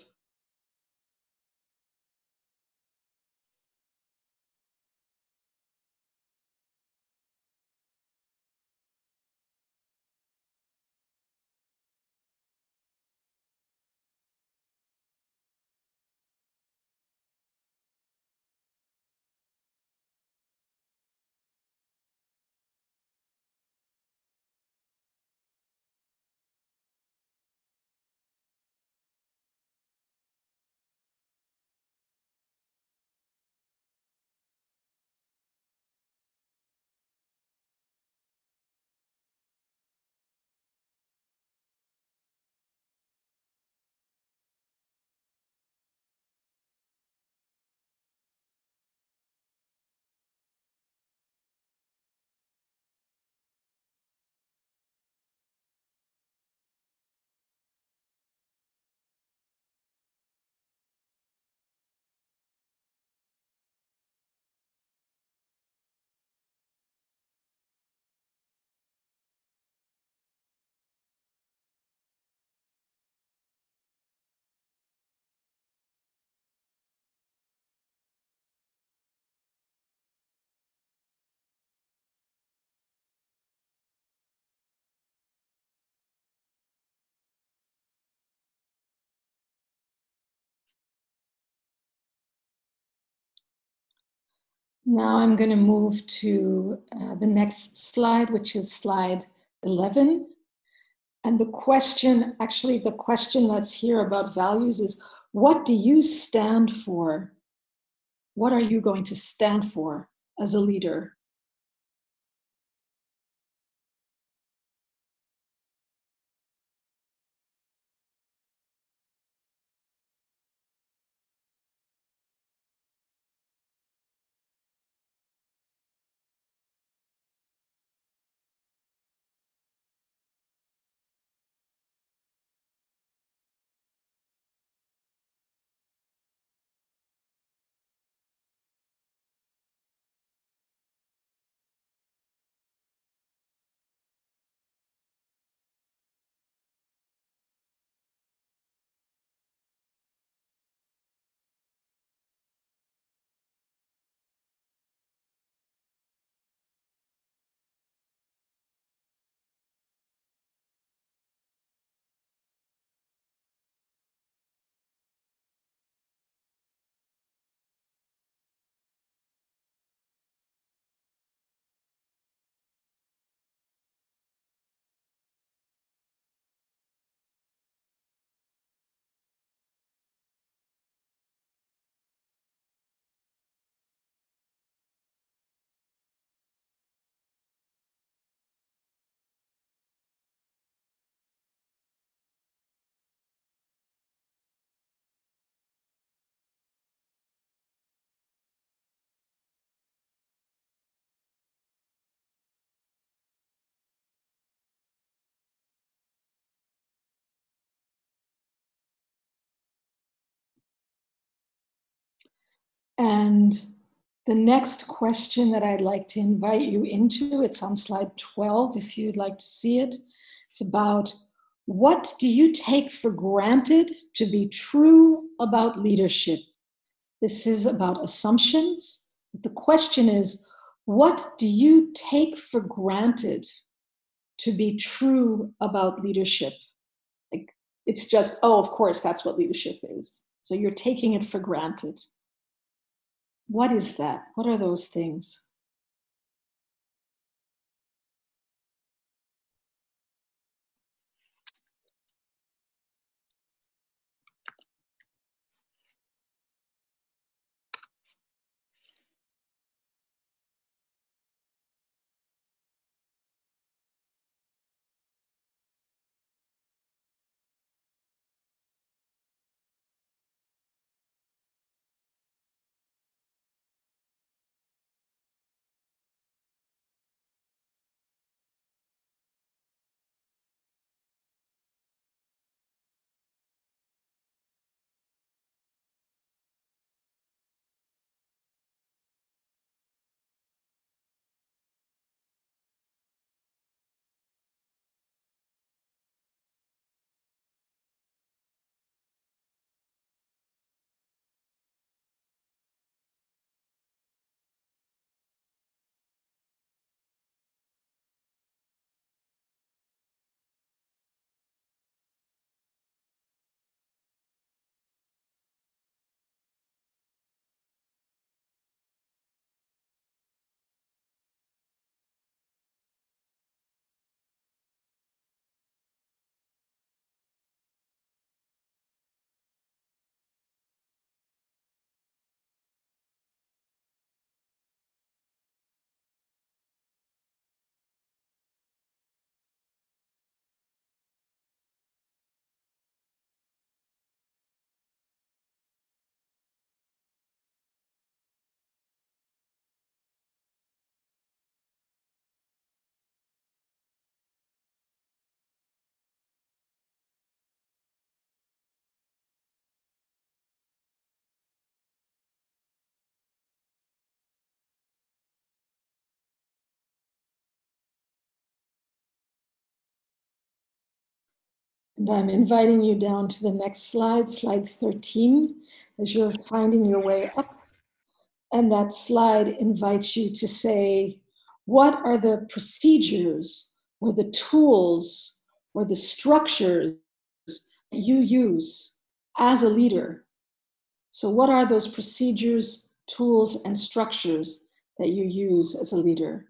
Now I'm going to move to the next slide, which is slide 11. And the question, actually the question that's here about values is, what do you stand for? What are you going to stand for as a leader? And the next question that I'd like to invite you into, it's on slide 12 if you'd like to see it. It's about, what do you take for granted to be true about leadership? This is about assumptions. But the question is, what do you take for granted to be true about leadership? Like, it's just, oh, of course, that's what leadership is. So you're taking it for granted. What is that? What are those things? And I'm inviting you down to the next slide, slide 13, as you're finding your way up. And that slide invites you to say, what are the procedures or the tools or the structures that you use as a leader? So what are those procedures, tools, and structures that you use as a leader?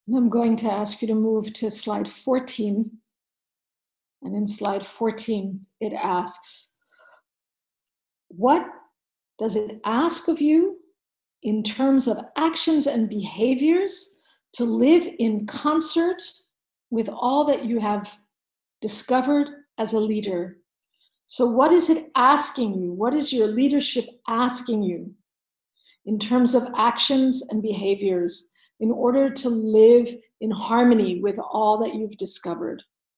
And I'm going to ask you to move to slide 14. And in slide 14, it asks, what does it ask of you in terms of actions and behaviors to live in concert with all that you have discovered as a leader? So what is it asking you? What is your leadership asking you in terms of actions and behaviors in order to live in harmony with all that you've discovered?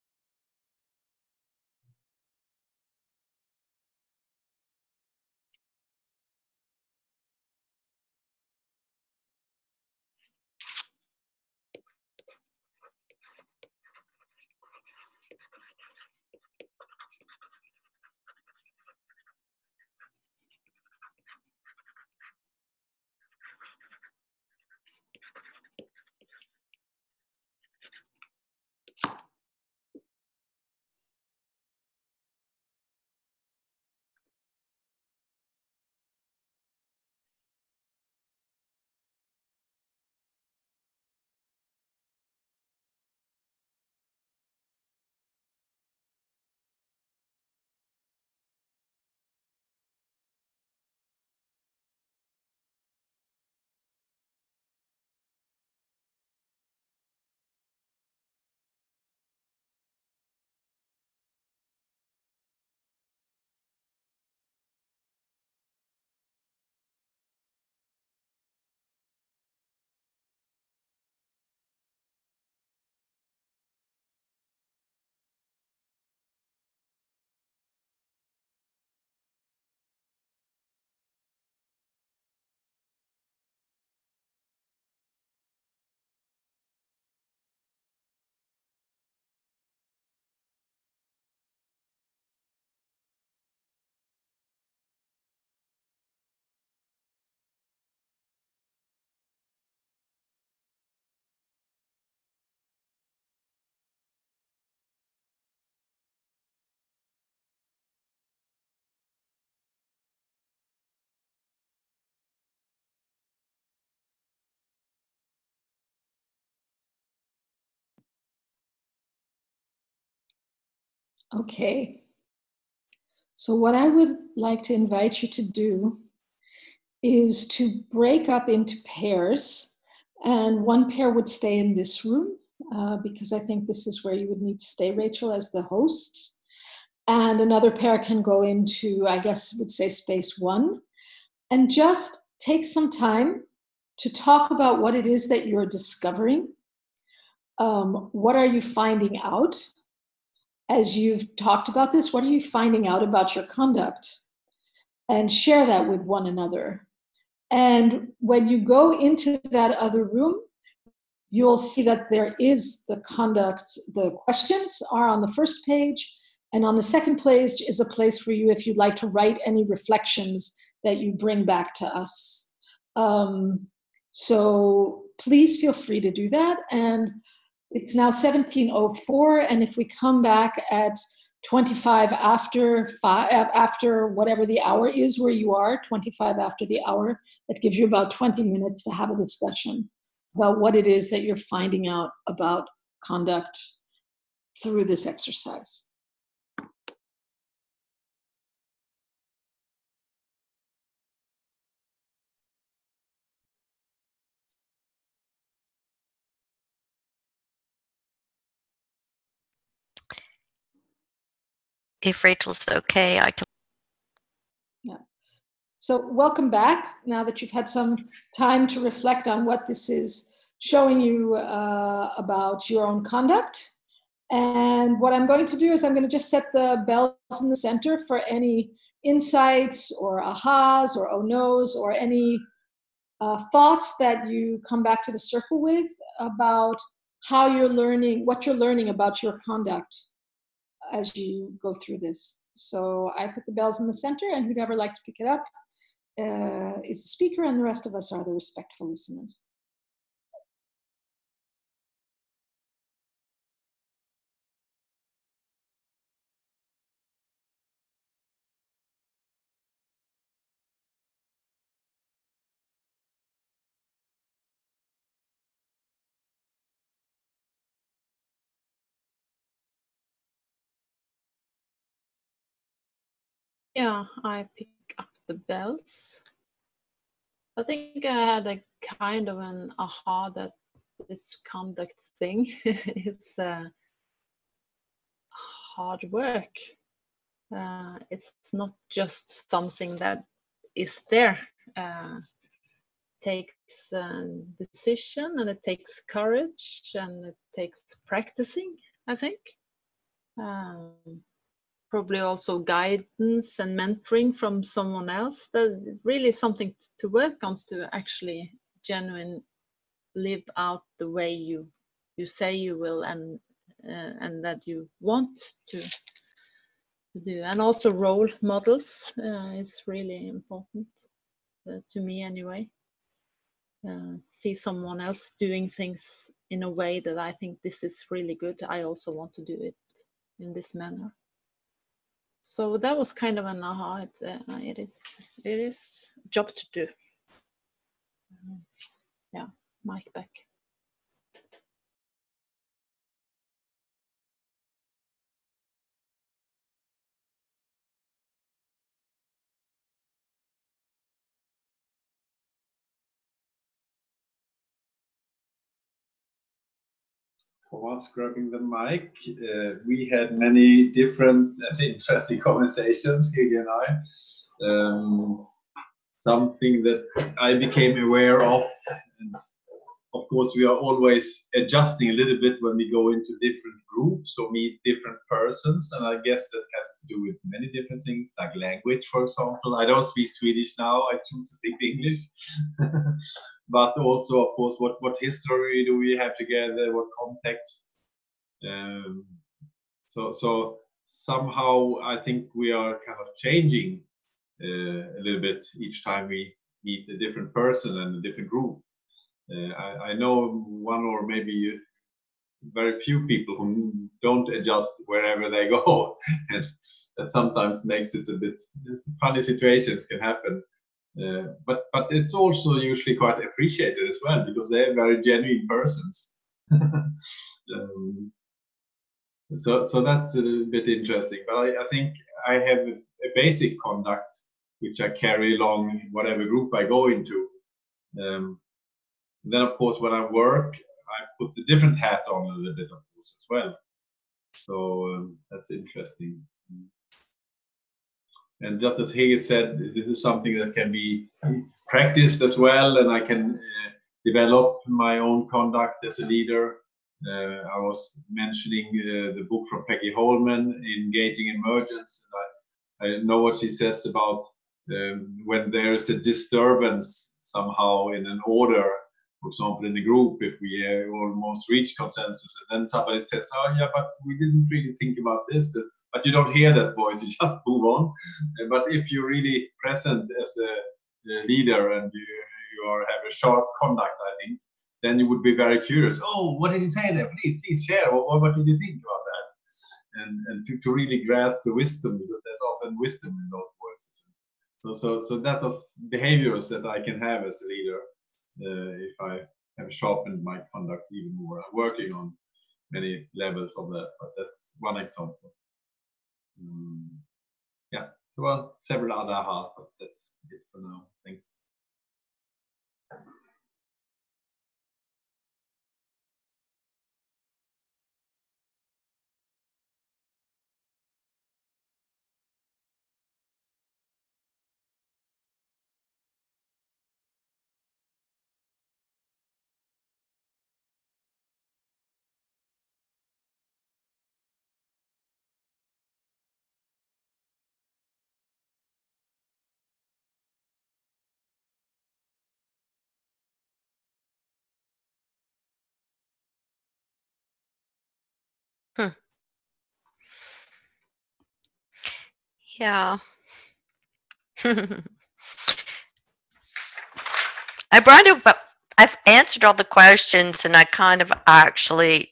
Okay. So what I would like to invite you to do is to break up into pairs, and one pair would stay in this room because I think this is where you would need to stay, Rachel, as the host. And another pair can go into, I guess, would say space 1, and just take some time to talk about what it is that you're discovering. What are you finding out? As you've talked about this, what are you finding out about your conduct? And share that with one another. And when you go into that other room, you'll see that there is the conduct, the questions are on the first page, and on the second page is a place for you if you'd like to write any reflections that you bring back to us. So please feel free to do that. And it's now 17:04, and if we come back at 25 after whatever the hour is where you are, 25 after the hour, that gives you about 20 minutes to have a discussion about what it is that you're finding out about conduct through this exercise. If Rachel's okay, I can. Yeah. So welcome back, now that you've had some time to reflect on what this is showing you about your own conduct. And what I'm going to do is I'm going to just set the bells in the center for any insights or ahas or oh no's or any thoughts that you come back to the circle with about how you're learning, what you're learning about your conduct as you go through this. So I put the bells in the center, and who'd ever like to pick it up is the speaker, and the rest of us are the respectful listeners. Yeah, I pick up the bells. I think I had a kind of an aha that this conduct thing is hard work. It's not just something that is there. Takes decision, and it takes courage, and it takes practicing, I think. Probably also guidance and mentoring from someone else. That really something to work on to actually genuine live out the way you say you will, and that you want to do. And also role models is really important to me anyway. See someone else doing things in a way that I think this is really good. I also want to do it in this manner. So that was kind of an aha. It is a job to do. Yeah, mic back. Thomas grabbing the mic. We had many different and interesting conversations, Hege and I. Something that I became aware of, and of course we are always adjusting a little bit when we go into different groups or meet different persons, and I guess that has to do with many different things, like language, for example. I don't speak Swedish now, I choose to speak English. But also, of course, what history do we have together, what context. So somehow I think we are kind of changing a little bit each time we meet a different person and a different group. I know one or maybe very few people who don't adjust wherever they go, and that sometimes makes it a bit funny. Situations can happen, but it's also usually quite appreciated as well, because they're very genuine persons. So that's a bit interesting. But I think I have a basic conduct which I carry along whatever group I go into. Then, of course, when I work, I put the different hat on a little bit, of course, as well. So that's interesting. And just as Hege said, this is something that can be practiced as well, and I can develop my own conduct as a leader. I was mentioning the book from Peggy Holman, Engaging Emergence. And I know what she says about when there's a disturbance somehow in an order, for example, in the group, if we almost reach consensus, and then somebody says, "Oh yeah, but we didn't really think about this," but you don't hear that voice, you just move on. But if you're really present as a leader and you have a sharp conduct, I think, then you would be very curious. Oh, what did he say there? Please share. What did you think about that? And to really grasp the wisdom, because there's often wisdom in those voices. So that is behaviors that I can have as a leader if I have sharpened my conduct even more. I'm working on many levels of that, but that's one example. Yeah, well, several other half, but that's it for now. Thanks. Yeah. I brought up, I've answered all the questions, and I kind of actually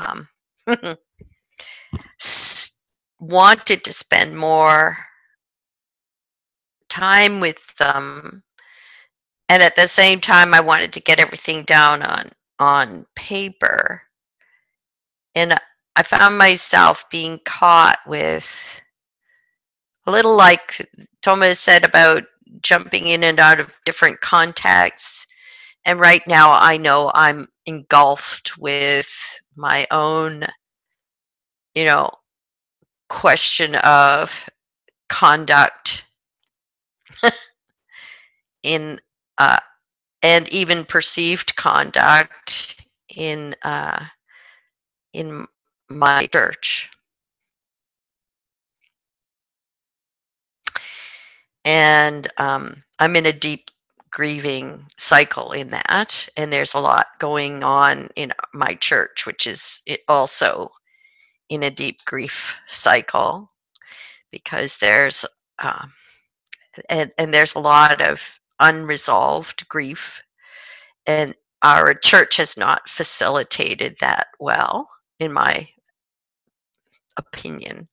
wanted to spend more time with them, and at the same time I wanted to get everything down on paper, and I found myself being caught with a little like Thomas said about jumping in and out of different contexts. And right now, I know I'm engulfed with my own, question of conduct in, and even perceived conduct in my church. And I'm in a deep grieving cycle in that, and there's a lot going on in my church, which is also in a deep grief cycle, because there's and there's a lot of unresolved grief, and our church has not facilitated that well, in my opinion.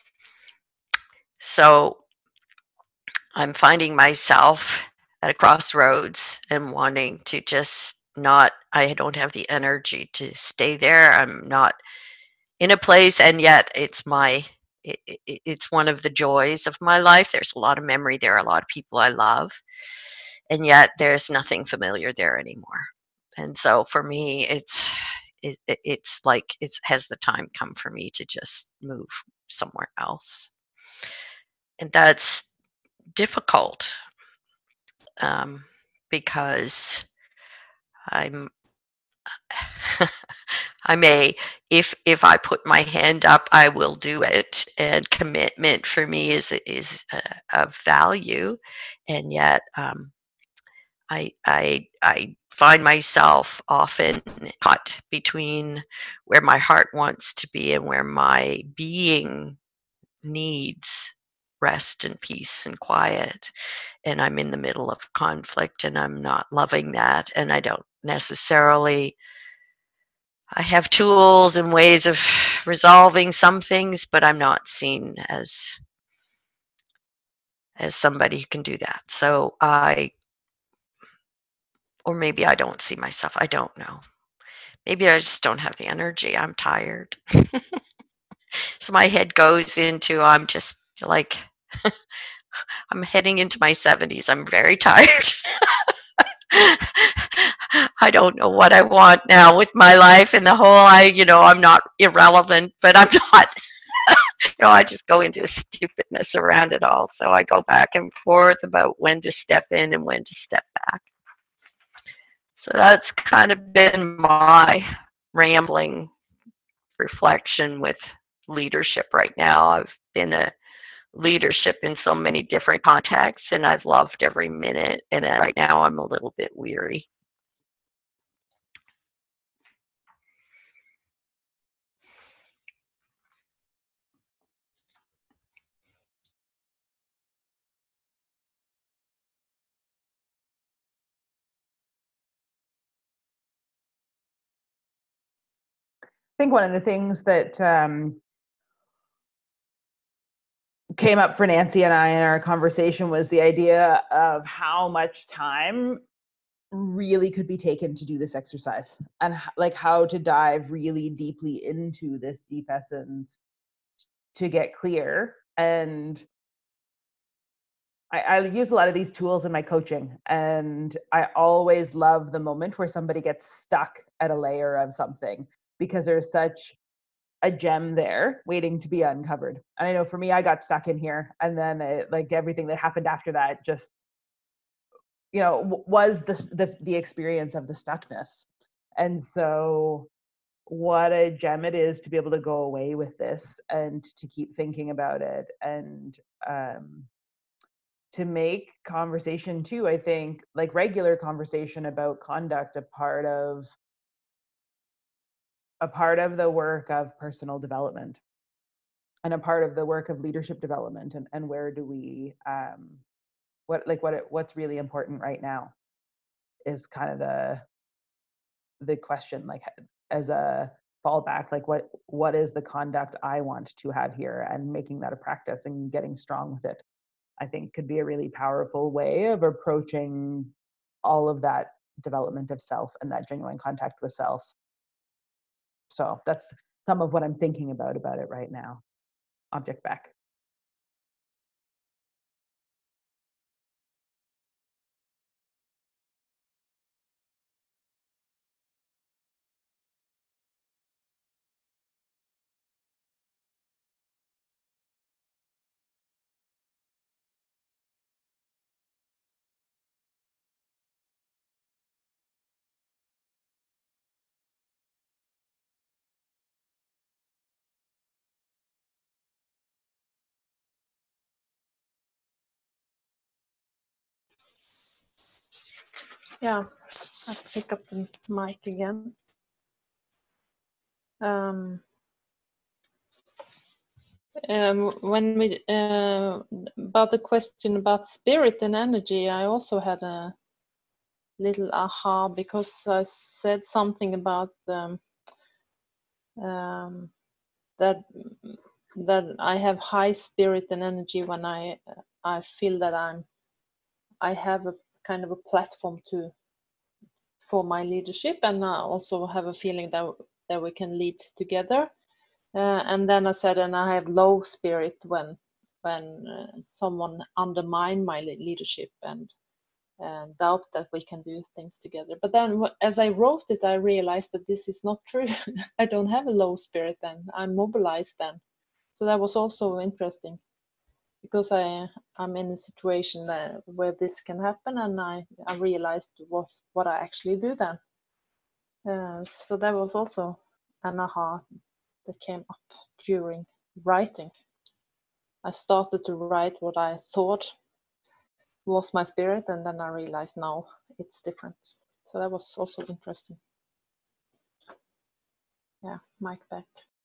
So I'm finding myself at a crossroads and wanting to just not, I don't have the energy to stay there. I'm not in a place, and yet it's one of the joys of my life. There's a lot of memory there, a lot of people I love, and yet there's nothing familiar there anymore. And so for me, it's like, has the time come for me to just move somewhere else? And that's difficult, because I'm I may, if I put my hand up, I will do it, and commitment for me is of value, and yet I find myself often caught between where my heart wants to be and where my being needs rest and peace and quiet, and I'm in the middle of conflict, and I'm not loving that, and I don't necessarily, I have tools and ways of resolving some things, but I'm not seen as somebody who can do that. So or maybe I don't see myself, I don't know. Maybe I just don't have the energy. I'm tired. So my head goes into, I'm just like, I'm heading into my 70s. I'm very tired. I don't know what I want now with my life and the whole, I'm not irrelevant, but I'm not. I just go into stupidness around it all. So I go back and forth about when to step in and when to step back. So that's kind of been my rambling reflection with leadership right now. I've been a leadership in so many different contexts, and I've loved every minute. And right now I'm a little bit weary. I think one of the things that came up for Nancy and I in our conversation was the idea of how much time really could be taken to do this exercise, and like how to dive really deeply into this deep essence to get clear. And I use a lot of these tools in my coaching, and I always love the moment where somebody gets stuck at a layer of something, because there's such a gem there waiting to be uncovered. And I know for me, I got stuck in here, and then like everything that happened after that just, was the experience of the stuckness. And so what a gem it is to be able to go away with this and to keep thinking about it, and to make conversation too, I think, like regular conversation about conduct, a part of the work of personal development, and a part of the work of leadership development, and where do we what's really important right now is kind of the question, like, as a fallback, like what is the conduct I want to have here, and making that a practice and getting strong with it, I think could be a really powerful way of approaching all of that development of self and that genuine contact with self. So that's some of what I'm thinking about it right now. Object back. Yeah, I'll pick up the mic again. When we about the question about spirit and energy, I also had a little aha, because I said something about that I have high spirit and energy when I feel that I have a kind of a platform for my leadership, and I also have a feeling that we can lead together. And then I said, and I have low spirit when someone undermine my leadership and doubt that we can do things together. But then as I wrote it, I realized that this is not true. I don't have a low spirit then. I'm mobilized then. So that was also interesting, because I'm in a situation where this can happen, and I realized what I actually do then. So that was also an aha that came up during writing. I started to write what I thought was my spirit, and then I realized now it's different. So that was also interesting. Yeah, mic back.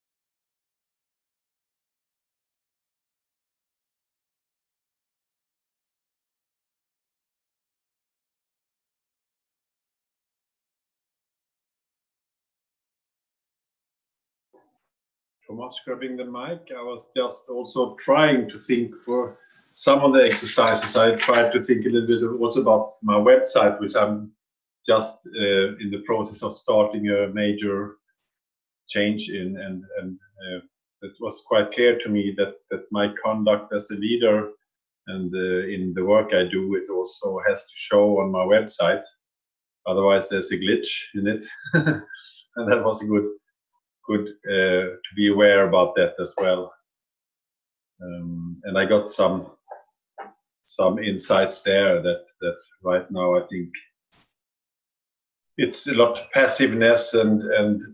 Thomas grabbing the mic. I was just also trying to think for some of the exercises. I tried to think a little bit also about my website, which I'm just in the process of starting a major change in, and it was quite clear to me that my conduct as a leader and in the work I do, it also has to show on my website. Otherwise, there's a glitch in it, and that was a good to be aware about that as well. And I got some insights there that right now I think it's a lot of passiveness and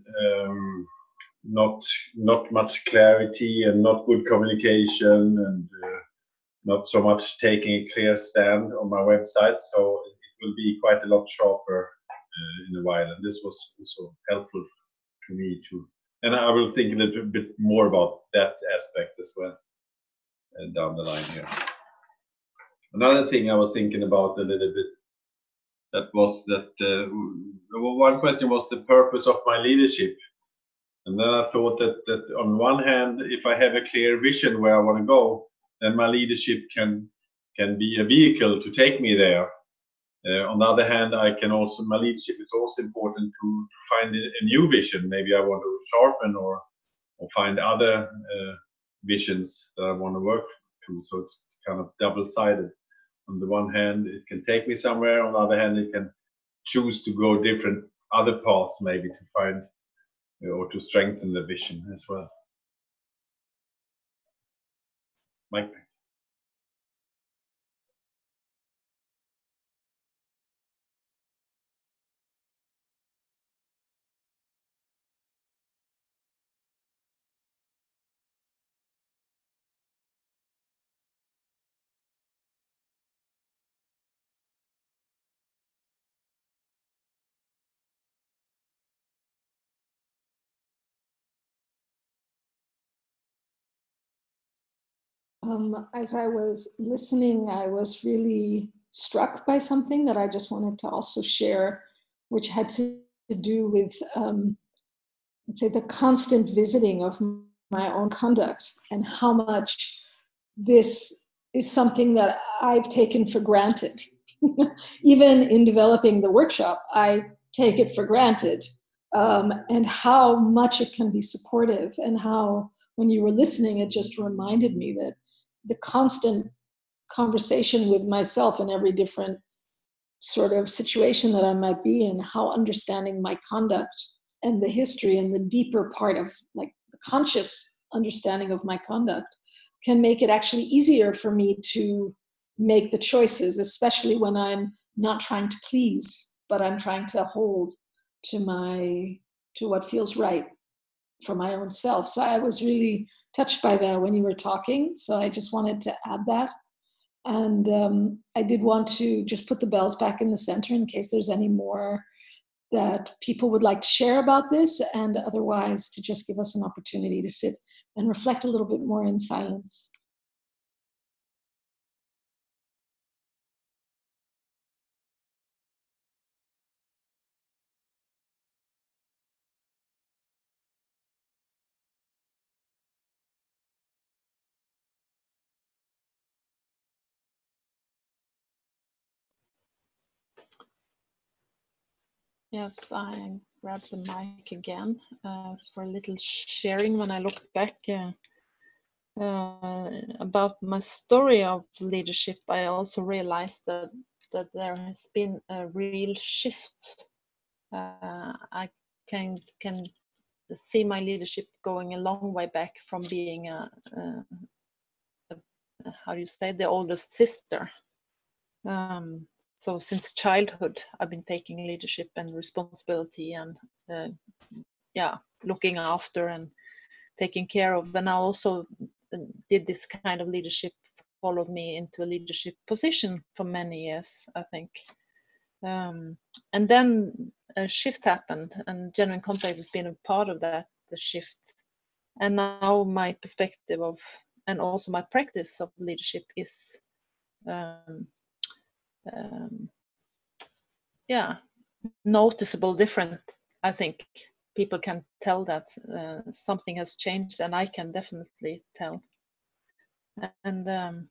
not much clarity and not good communication and not so much taking a clear stand on my website. So it will be quite a lot sharper in a while, and this was also helpful to me too. And I will think a little bit more about that aspect as well down the line here. Another thing I was thinking about a little bit, that was that one question was the purpose of my leadership. And then I thought that on one hand, if I have a clear vision where I want to go, then my leadership can be a vehicle to take me there. On the other hand, my leadership is also important to find a new vision. Maybe I want to sharpen or find other visions that I want to work to. So it's kind of double-sided. On the one hand, it can take me somewhere. On the other hand, it can choose to go different other paths, maybe to find or to strengthen the vision as well. Mike. As I was listening, I was really struck by something that I just wanted to also share, which had to do with, let's say, the constant visiting of my own conduct and how much this is something that I've taken for granted. Even in developing the workshop, I take it for granted, and how much it can be supportive, and how, when you were listening, it just reminded me that the constant conversation with myself in every different sort of situation that I might be in, how understanding my conduct and the history and the deeper part of, like, the conscious understanding of my conduct can make it actually easier for me to make the choices, especially when I'm not trying to please, but I'm trying to hold to what feels right for my own self. So I was really touched by that when you were talking. So I just wanted to add that. And I did want to just put the bells back in the center in case there's any more that people would like to share about this, and otherwise to just give us an opportunity to sit and reflect a little bit more in silence. Yes, I grabbed the mic again for a little sharing. When I look back about my story of leadership, I also realized that there has been a real shift. I can see my leadership going a long way back from being how do you say, the oldest sister. So since childhood, I've been taking leadership and responsibility and looking after and taking care of. And I also did this kind of leadership, followed me into a leadership position for many years, I think. And then a shift happened, and Genuine Contact has been a part of that, the shift. And now my perspective of, and also my practice of leadership is noticeable different. I think people can tell that something has changed, and I can definitely tell. And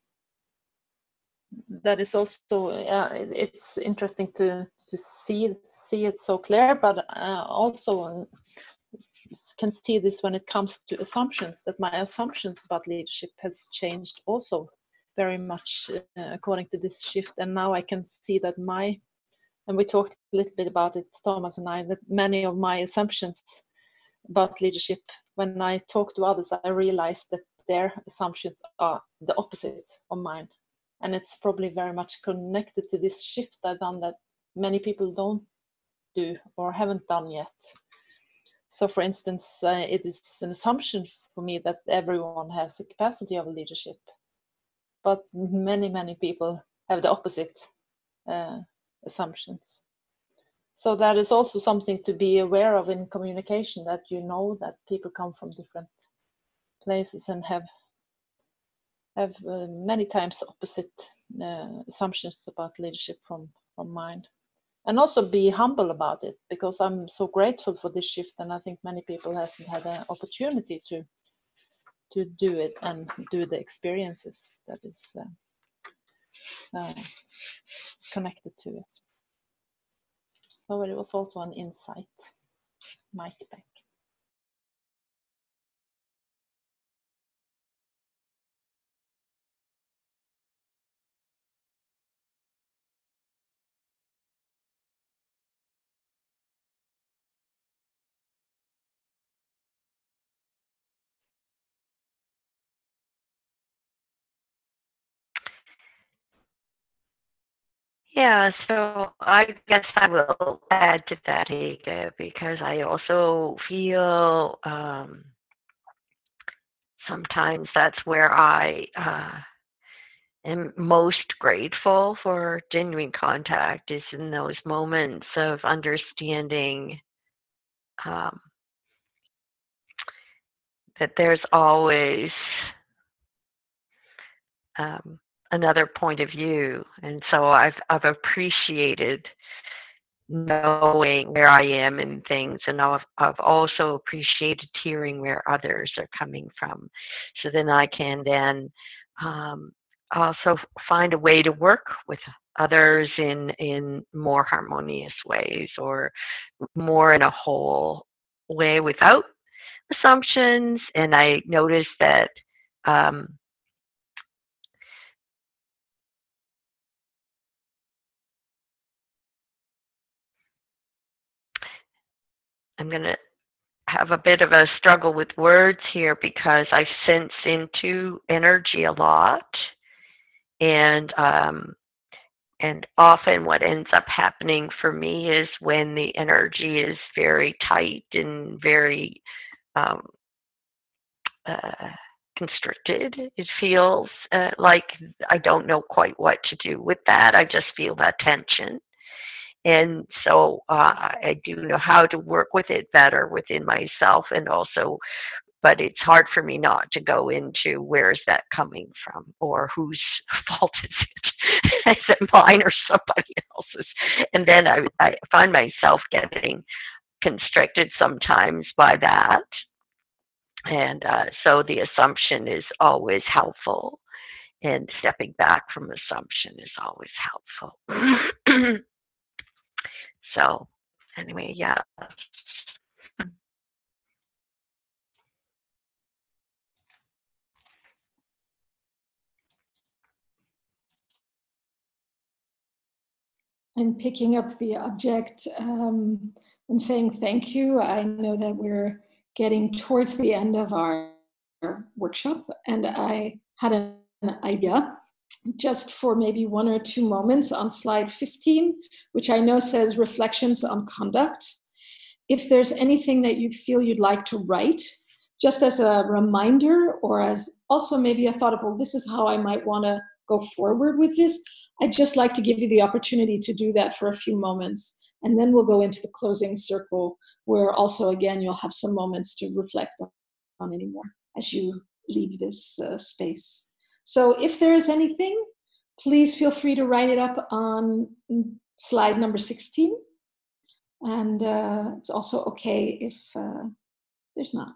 that is also it's interesting to see it so clear, but also can see this when it comes to assumptions, that my assumptions about leadership has changed also very much according to this shift. And now I can see that and we talked a little bit about it, Thomas and I, that many of my assumptions about leadership, when I talk to others, I realize that their assumptions are the opposite of mine. And it's probably very much connected to this shift I've done that many people don't do or haven't done yet. So for instance, it is an assumption for me that everyone has a capacity of leadership, but many people have the opposite assumptions. So that is also something to be aware of in communication, that you know that people come from different places and have many times opposite assumptions about leadership from mine. And also be humble about it, because I'm so grateful for this shift, and I think many people hasn't had an opportunity to do it and do the experiences that is connected to it. So it was also an insight. Mic back. Yeah, so I guess I will add to that, Hege, because I also feel sometimes that's where I am most grateful for Genuine Contact, is in those moments of understanding that there's always another point of view. And so I've appreciated knowing where I am in things, and I've also appreciated hearing where others are coming from. So then I can then also find a way to work with others in more harmonious ways, or more in a whole way without assumptions. And I noticed that I'm going to have a bit of a struggle with words here, because I sense into energy a lot, and often what ends up happening for me is when the energy is very tight and very constricted. It feels like I don't know quite what to do with that. I just feel that tension. And so I do know how to work with it better within myself, and also, but it's hard for me not to go into where is that coming from, or whose fault is it? Is it mine or somebody else's? And then I find myself getting constricted sometimes by that. And so the assumption is always helpful, and stepping back from assumption is always helpful. So anyway, yeah. I'm picking up the object and saying thank you. I know that we're getting towards the end of our workshop, and I had an idea just for maybe 1 or 2 moments on slide 15, which I know says reflections on conduct. If there's anything that you feel you'd like to write, just as a reminder, or as also maybe a thought of, well, this is how I might want to go forward with this, I'd just like to give you the opportunity to do that for a few moments. And then we'll go into the closing circle, where also, again, you'll have some moments to reflect on anymore as you leave this space. So if there is anything, please feel free to write it up on slide number 16. And it's also okay if there's not.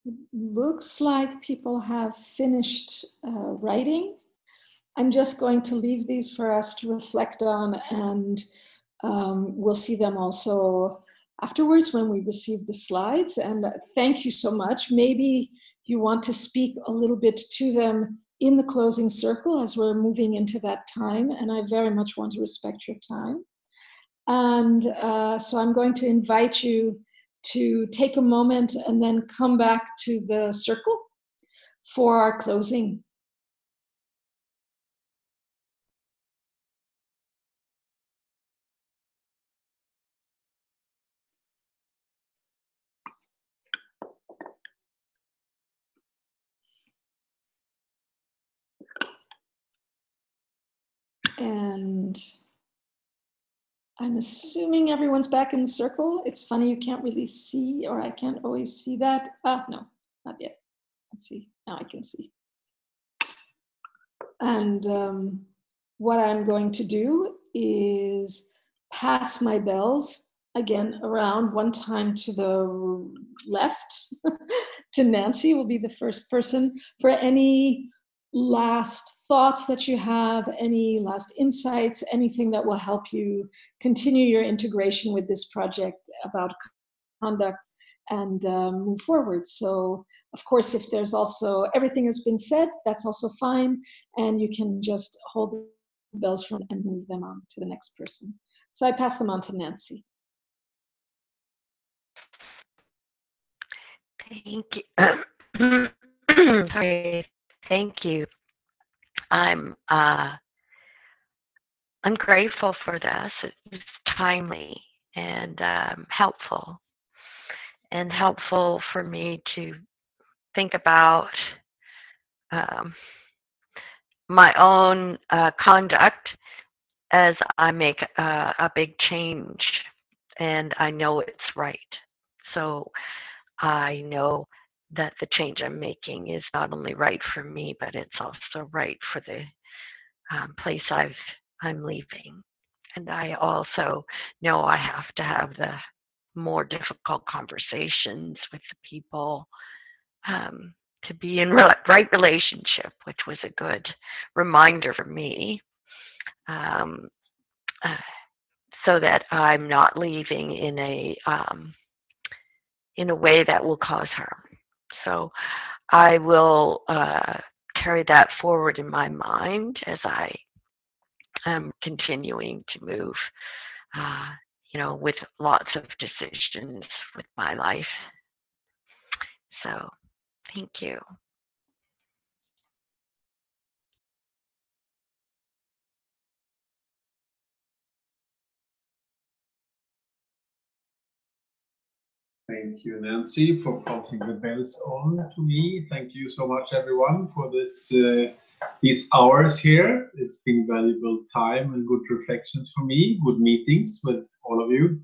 It looks like people have finished writing. I'm just going to leave these for us to reflect on, and we'll see them also afterwards when we receive the slides. And thank you so much. Maybe you want to speak a little bit to them in the closing circle as we're moving into that time, and I very much want to respect your time. And so I'm going to invite you to take a moment and then come back to the circle for our closing. And I'm assuming everyone's back in the circle. It's funny, you can't really see, or I can't always see that. No, not yet. Let's see, now I can see. And what I'm going to do is pass my bells again around, one time to the left to Nancy, will be the first person, for any last thoughts that you have, any last insights, anything that will help you continue your integration with this project about conduct and move forward. So of course, if there's also, everything has been said, that's also fine. And you can just hold the bells from and move them on to the next person. So I pass them on to Nancy. Thank you. Sorry. Thank you. I'm grateful for this. It was timely and helpful for me to think about my own conduct as I make a big change, and I know it's right. So I know that the change I'm making is not only right for me, but it's also right for the place I'm leaving. And I also know I have to have the more difficult conversations with the people to be in right relationship, which was a good reminder for me, so that I'm not leaving in a way that will cause harm. So I will carry that forward in my mind as I am continuing to move, with lots of decisions with my life. So thank you. Thank you, Nancy, for passing the bells on to me. Thank you so much, everyone, for these hours here. It's been valuable time and good reflections for me, good meetings with all of you.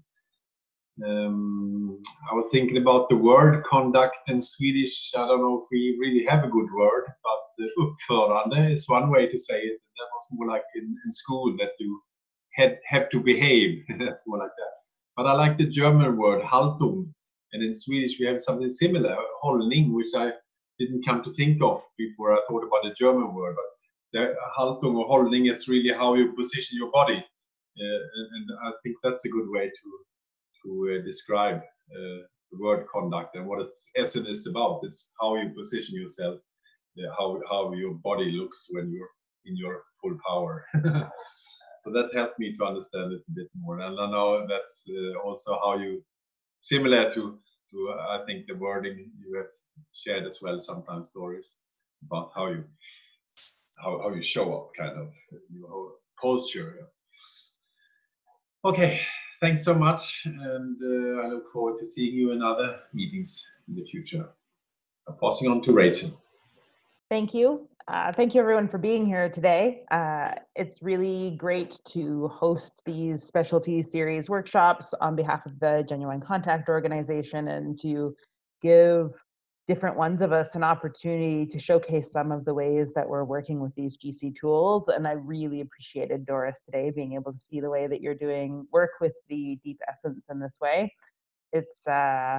I was thinking about the word conduct in Swedish. I don't know if we really have a good word, but uppförande is one way to say it. That was more like in school, that you have to behave. That's more like that. But I like the German word Haltung. And in Swedish, we have something similar, hållning, which I didn't come to think of before I thought about the German word. But the Haltung or hållning is really how you position your body. And I think that's a good way to describe the word conduct and what its essence is about. It's how you position yourself, how your body looks when you're in your full power. So that helped me to understand it a bit more. And I know that's also how you, similar to I think the wording you have shared as well, sometimes stories about how you show up, kind of your posture. Okay, thanks so much, and I look forward to seeing you in other meetings in the future. I'm passing on to Rachel. Thank you. Thank you everyone for being here today. It's really great to host these specialty series workshops on behalf of the Genuine Contact organization, and to give different ones of us an opportunity to showcase some of the ways that we're working with these GC tools. And I really appreciated, Doris, today being able to see the way that you're doing work with the Deep Essence in this way. It's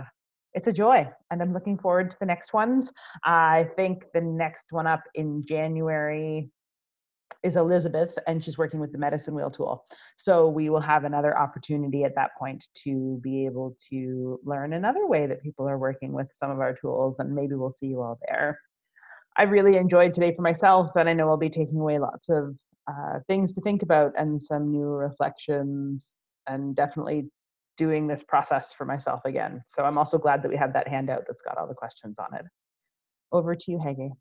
it's a joy, and I'm looking forward to the next ones. I think the next one up in January is Elizabeth, and she's working with the medicine wheel tool. So we will have another opportunity at that point to be able to learn another way that people are working with some of our tools, and maybe we'll see you all there. I really enjoyed today for myself, and I know I'll be taking away lots of things to think about and some new reflections, and definitely doing this process for myself again. So I'm also glad that we have that handout that's got all the questions on it. Over to you, Hege.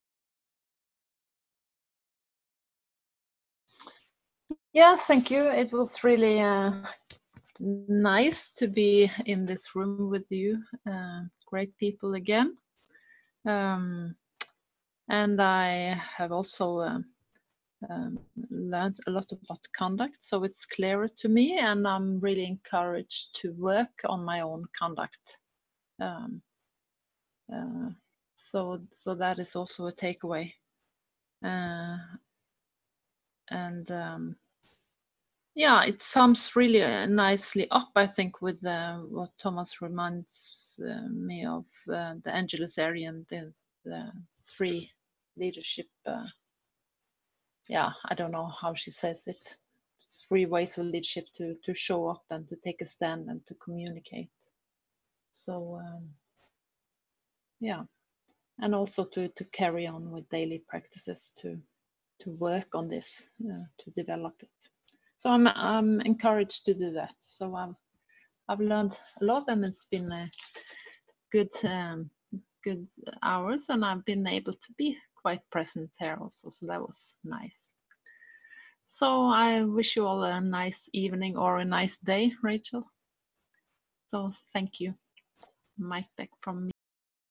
Yeah, thank you. It was really nice to be in this room with you. Great people again. And I have also learned a lot about conduct, so it's clearer to me, and I'm really encouraged to work on my own conduct. So that is also a takeaway. Yeah, it sums really nicely up, I think, with what Thomas reminds me of, the Angelus Arian, the three leadership, yeah, I don't know how she says it, 3 ways of leadership: to show up and to take a stand and to communicate. So, yeah, and also to carry on with daily practices to work on this, to develop it. So I'm encouraged to do that. So I've learned a lot, and it's been a good hours, and I've been able to be quite present here also. So that was nice. So I wish you all a nice evening or a nice day, Rachel. So thank you. Mic back from me.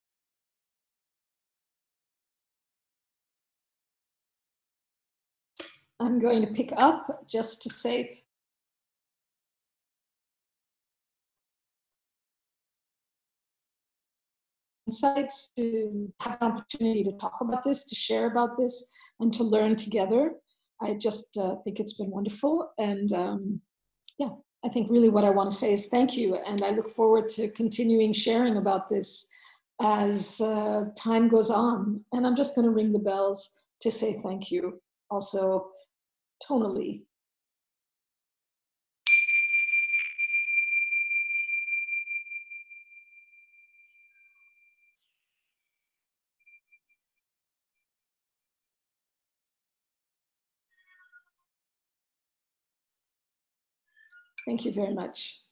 I'm going to pick up just to say insights, to have an opportunity to talk about this, to share about this, and to learn together. I just think it's been wonderful. And yeah, I think really what I want to say is thank you. And I look forward to continuing sharing about this as time goes on. And I'm just going to ring the bells to say thank you also tonally. Thank you very much.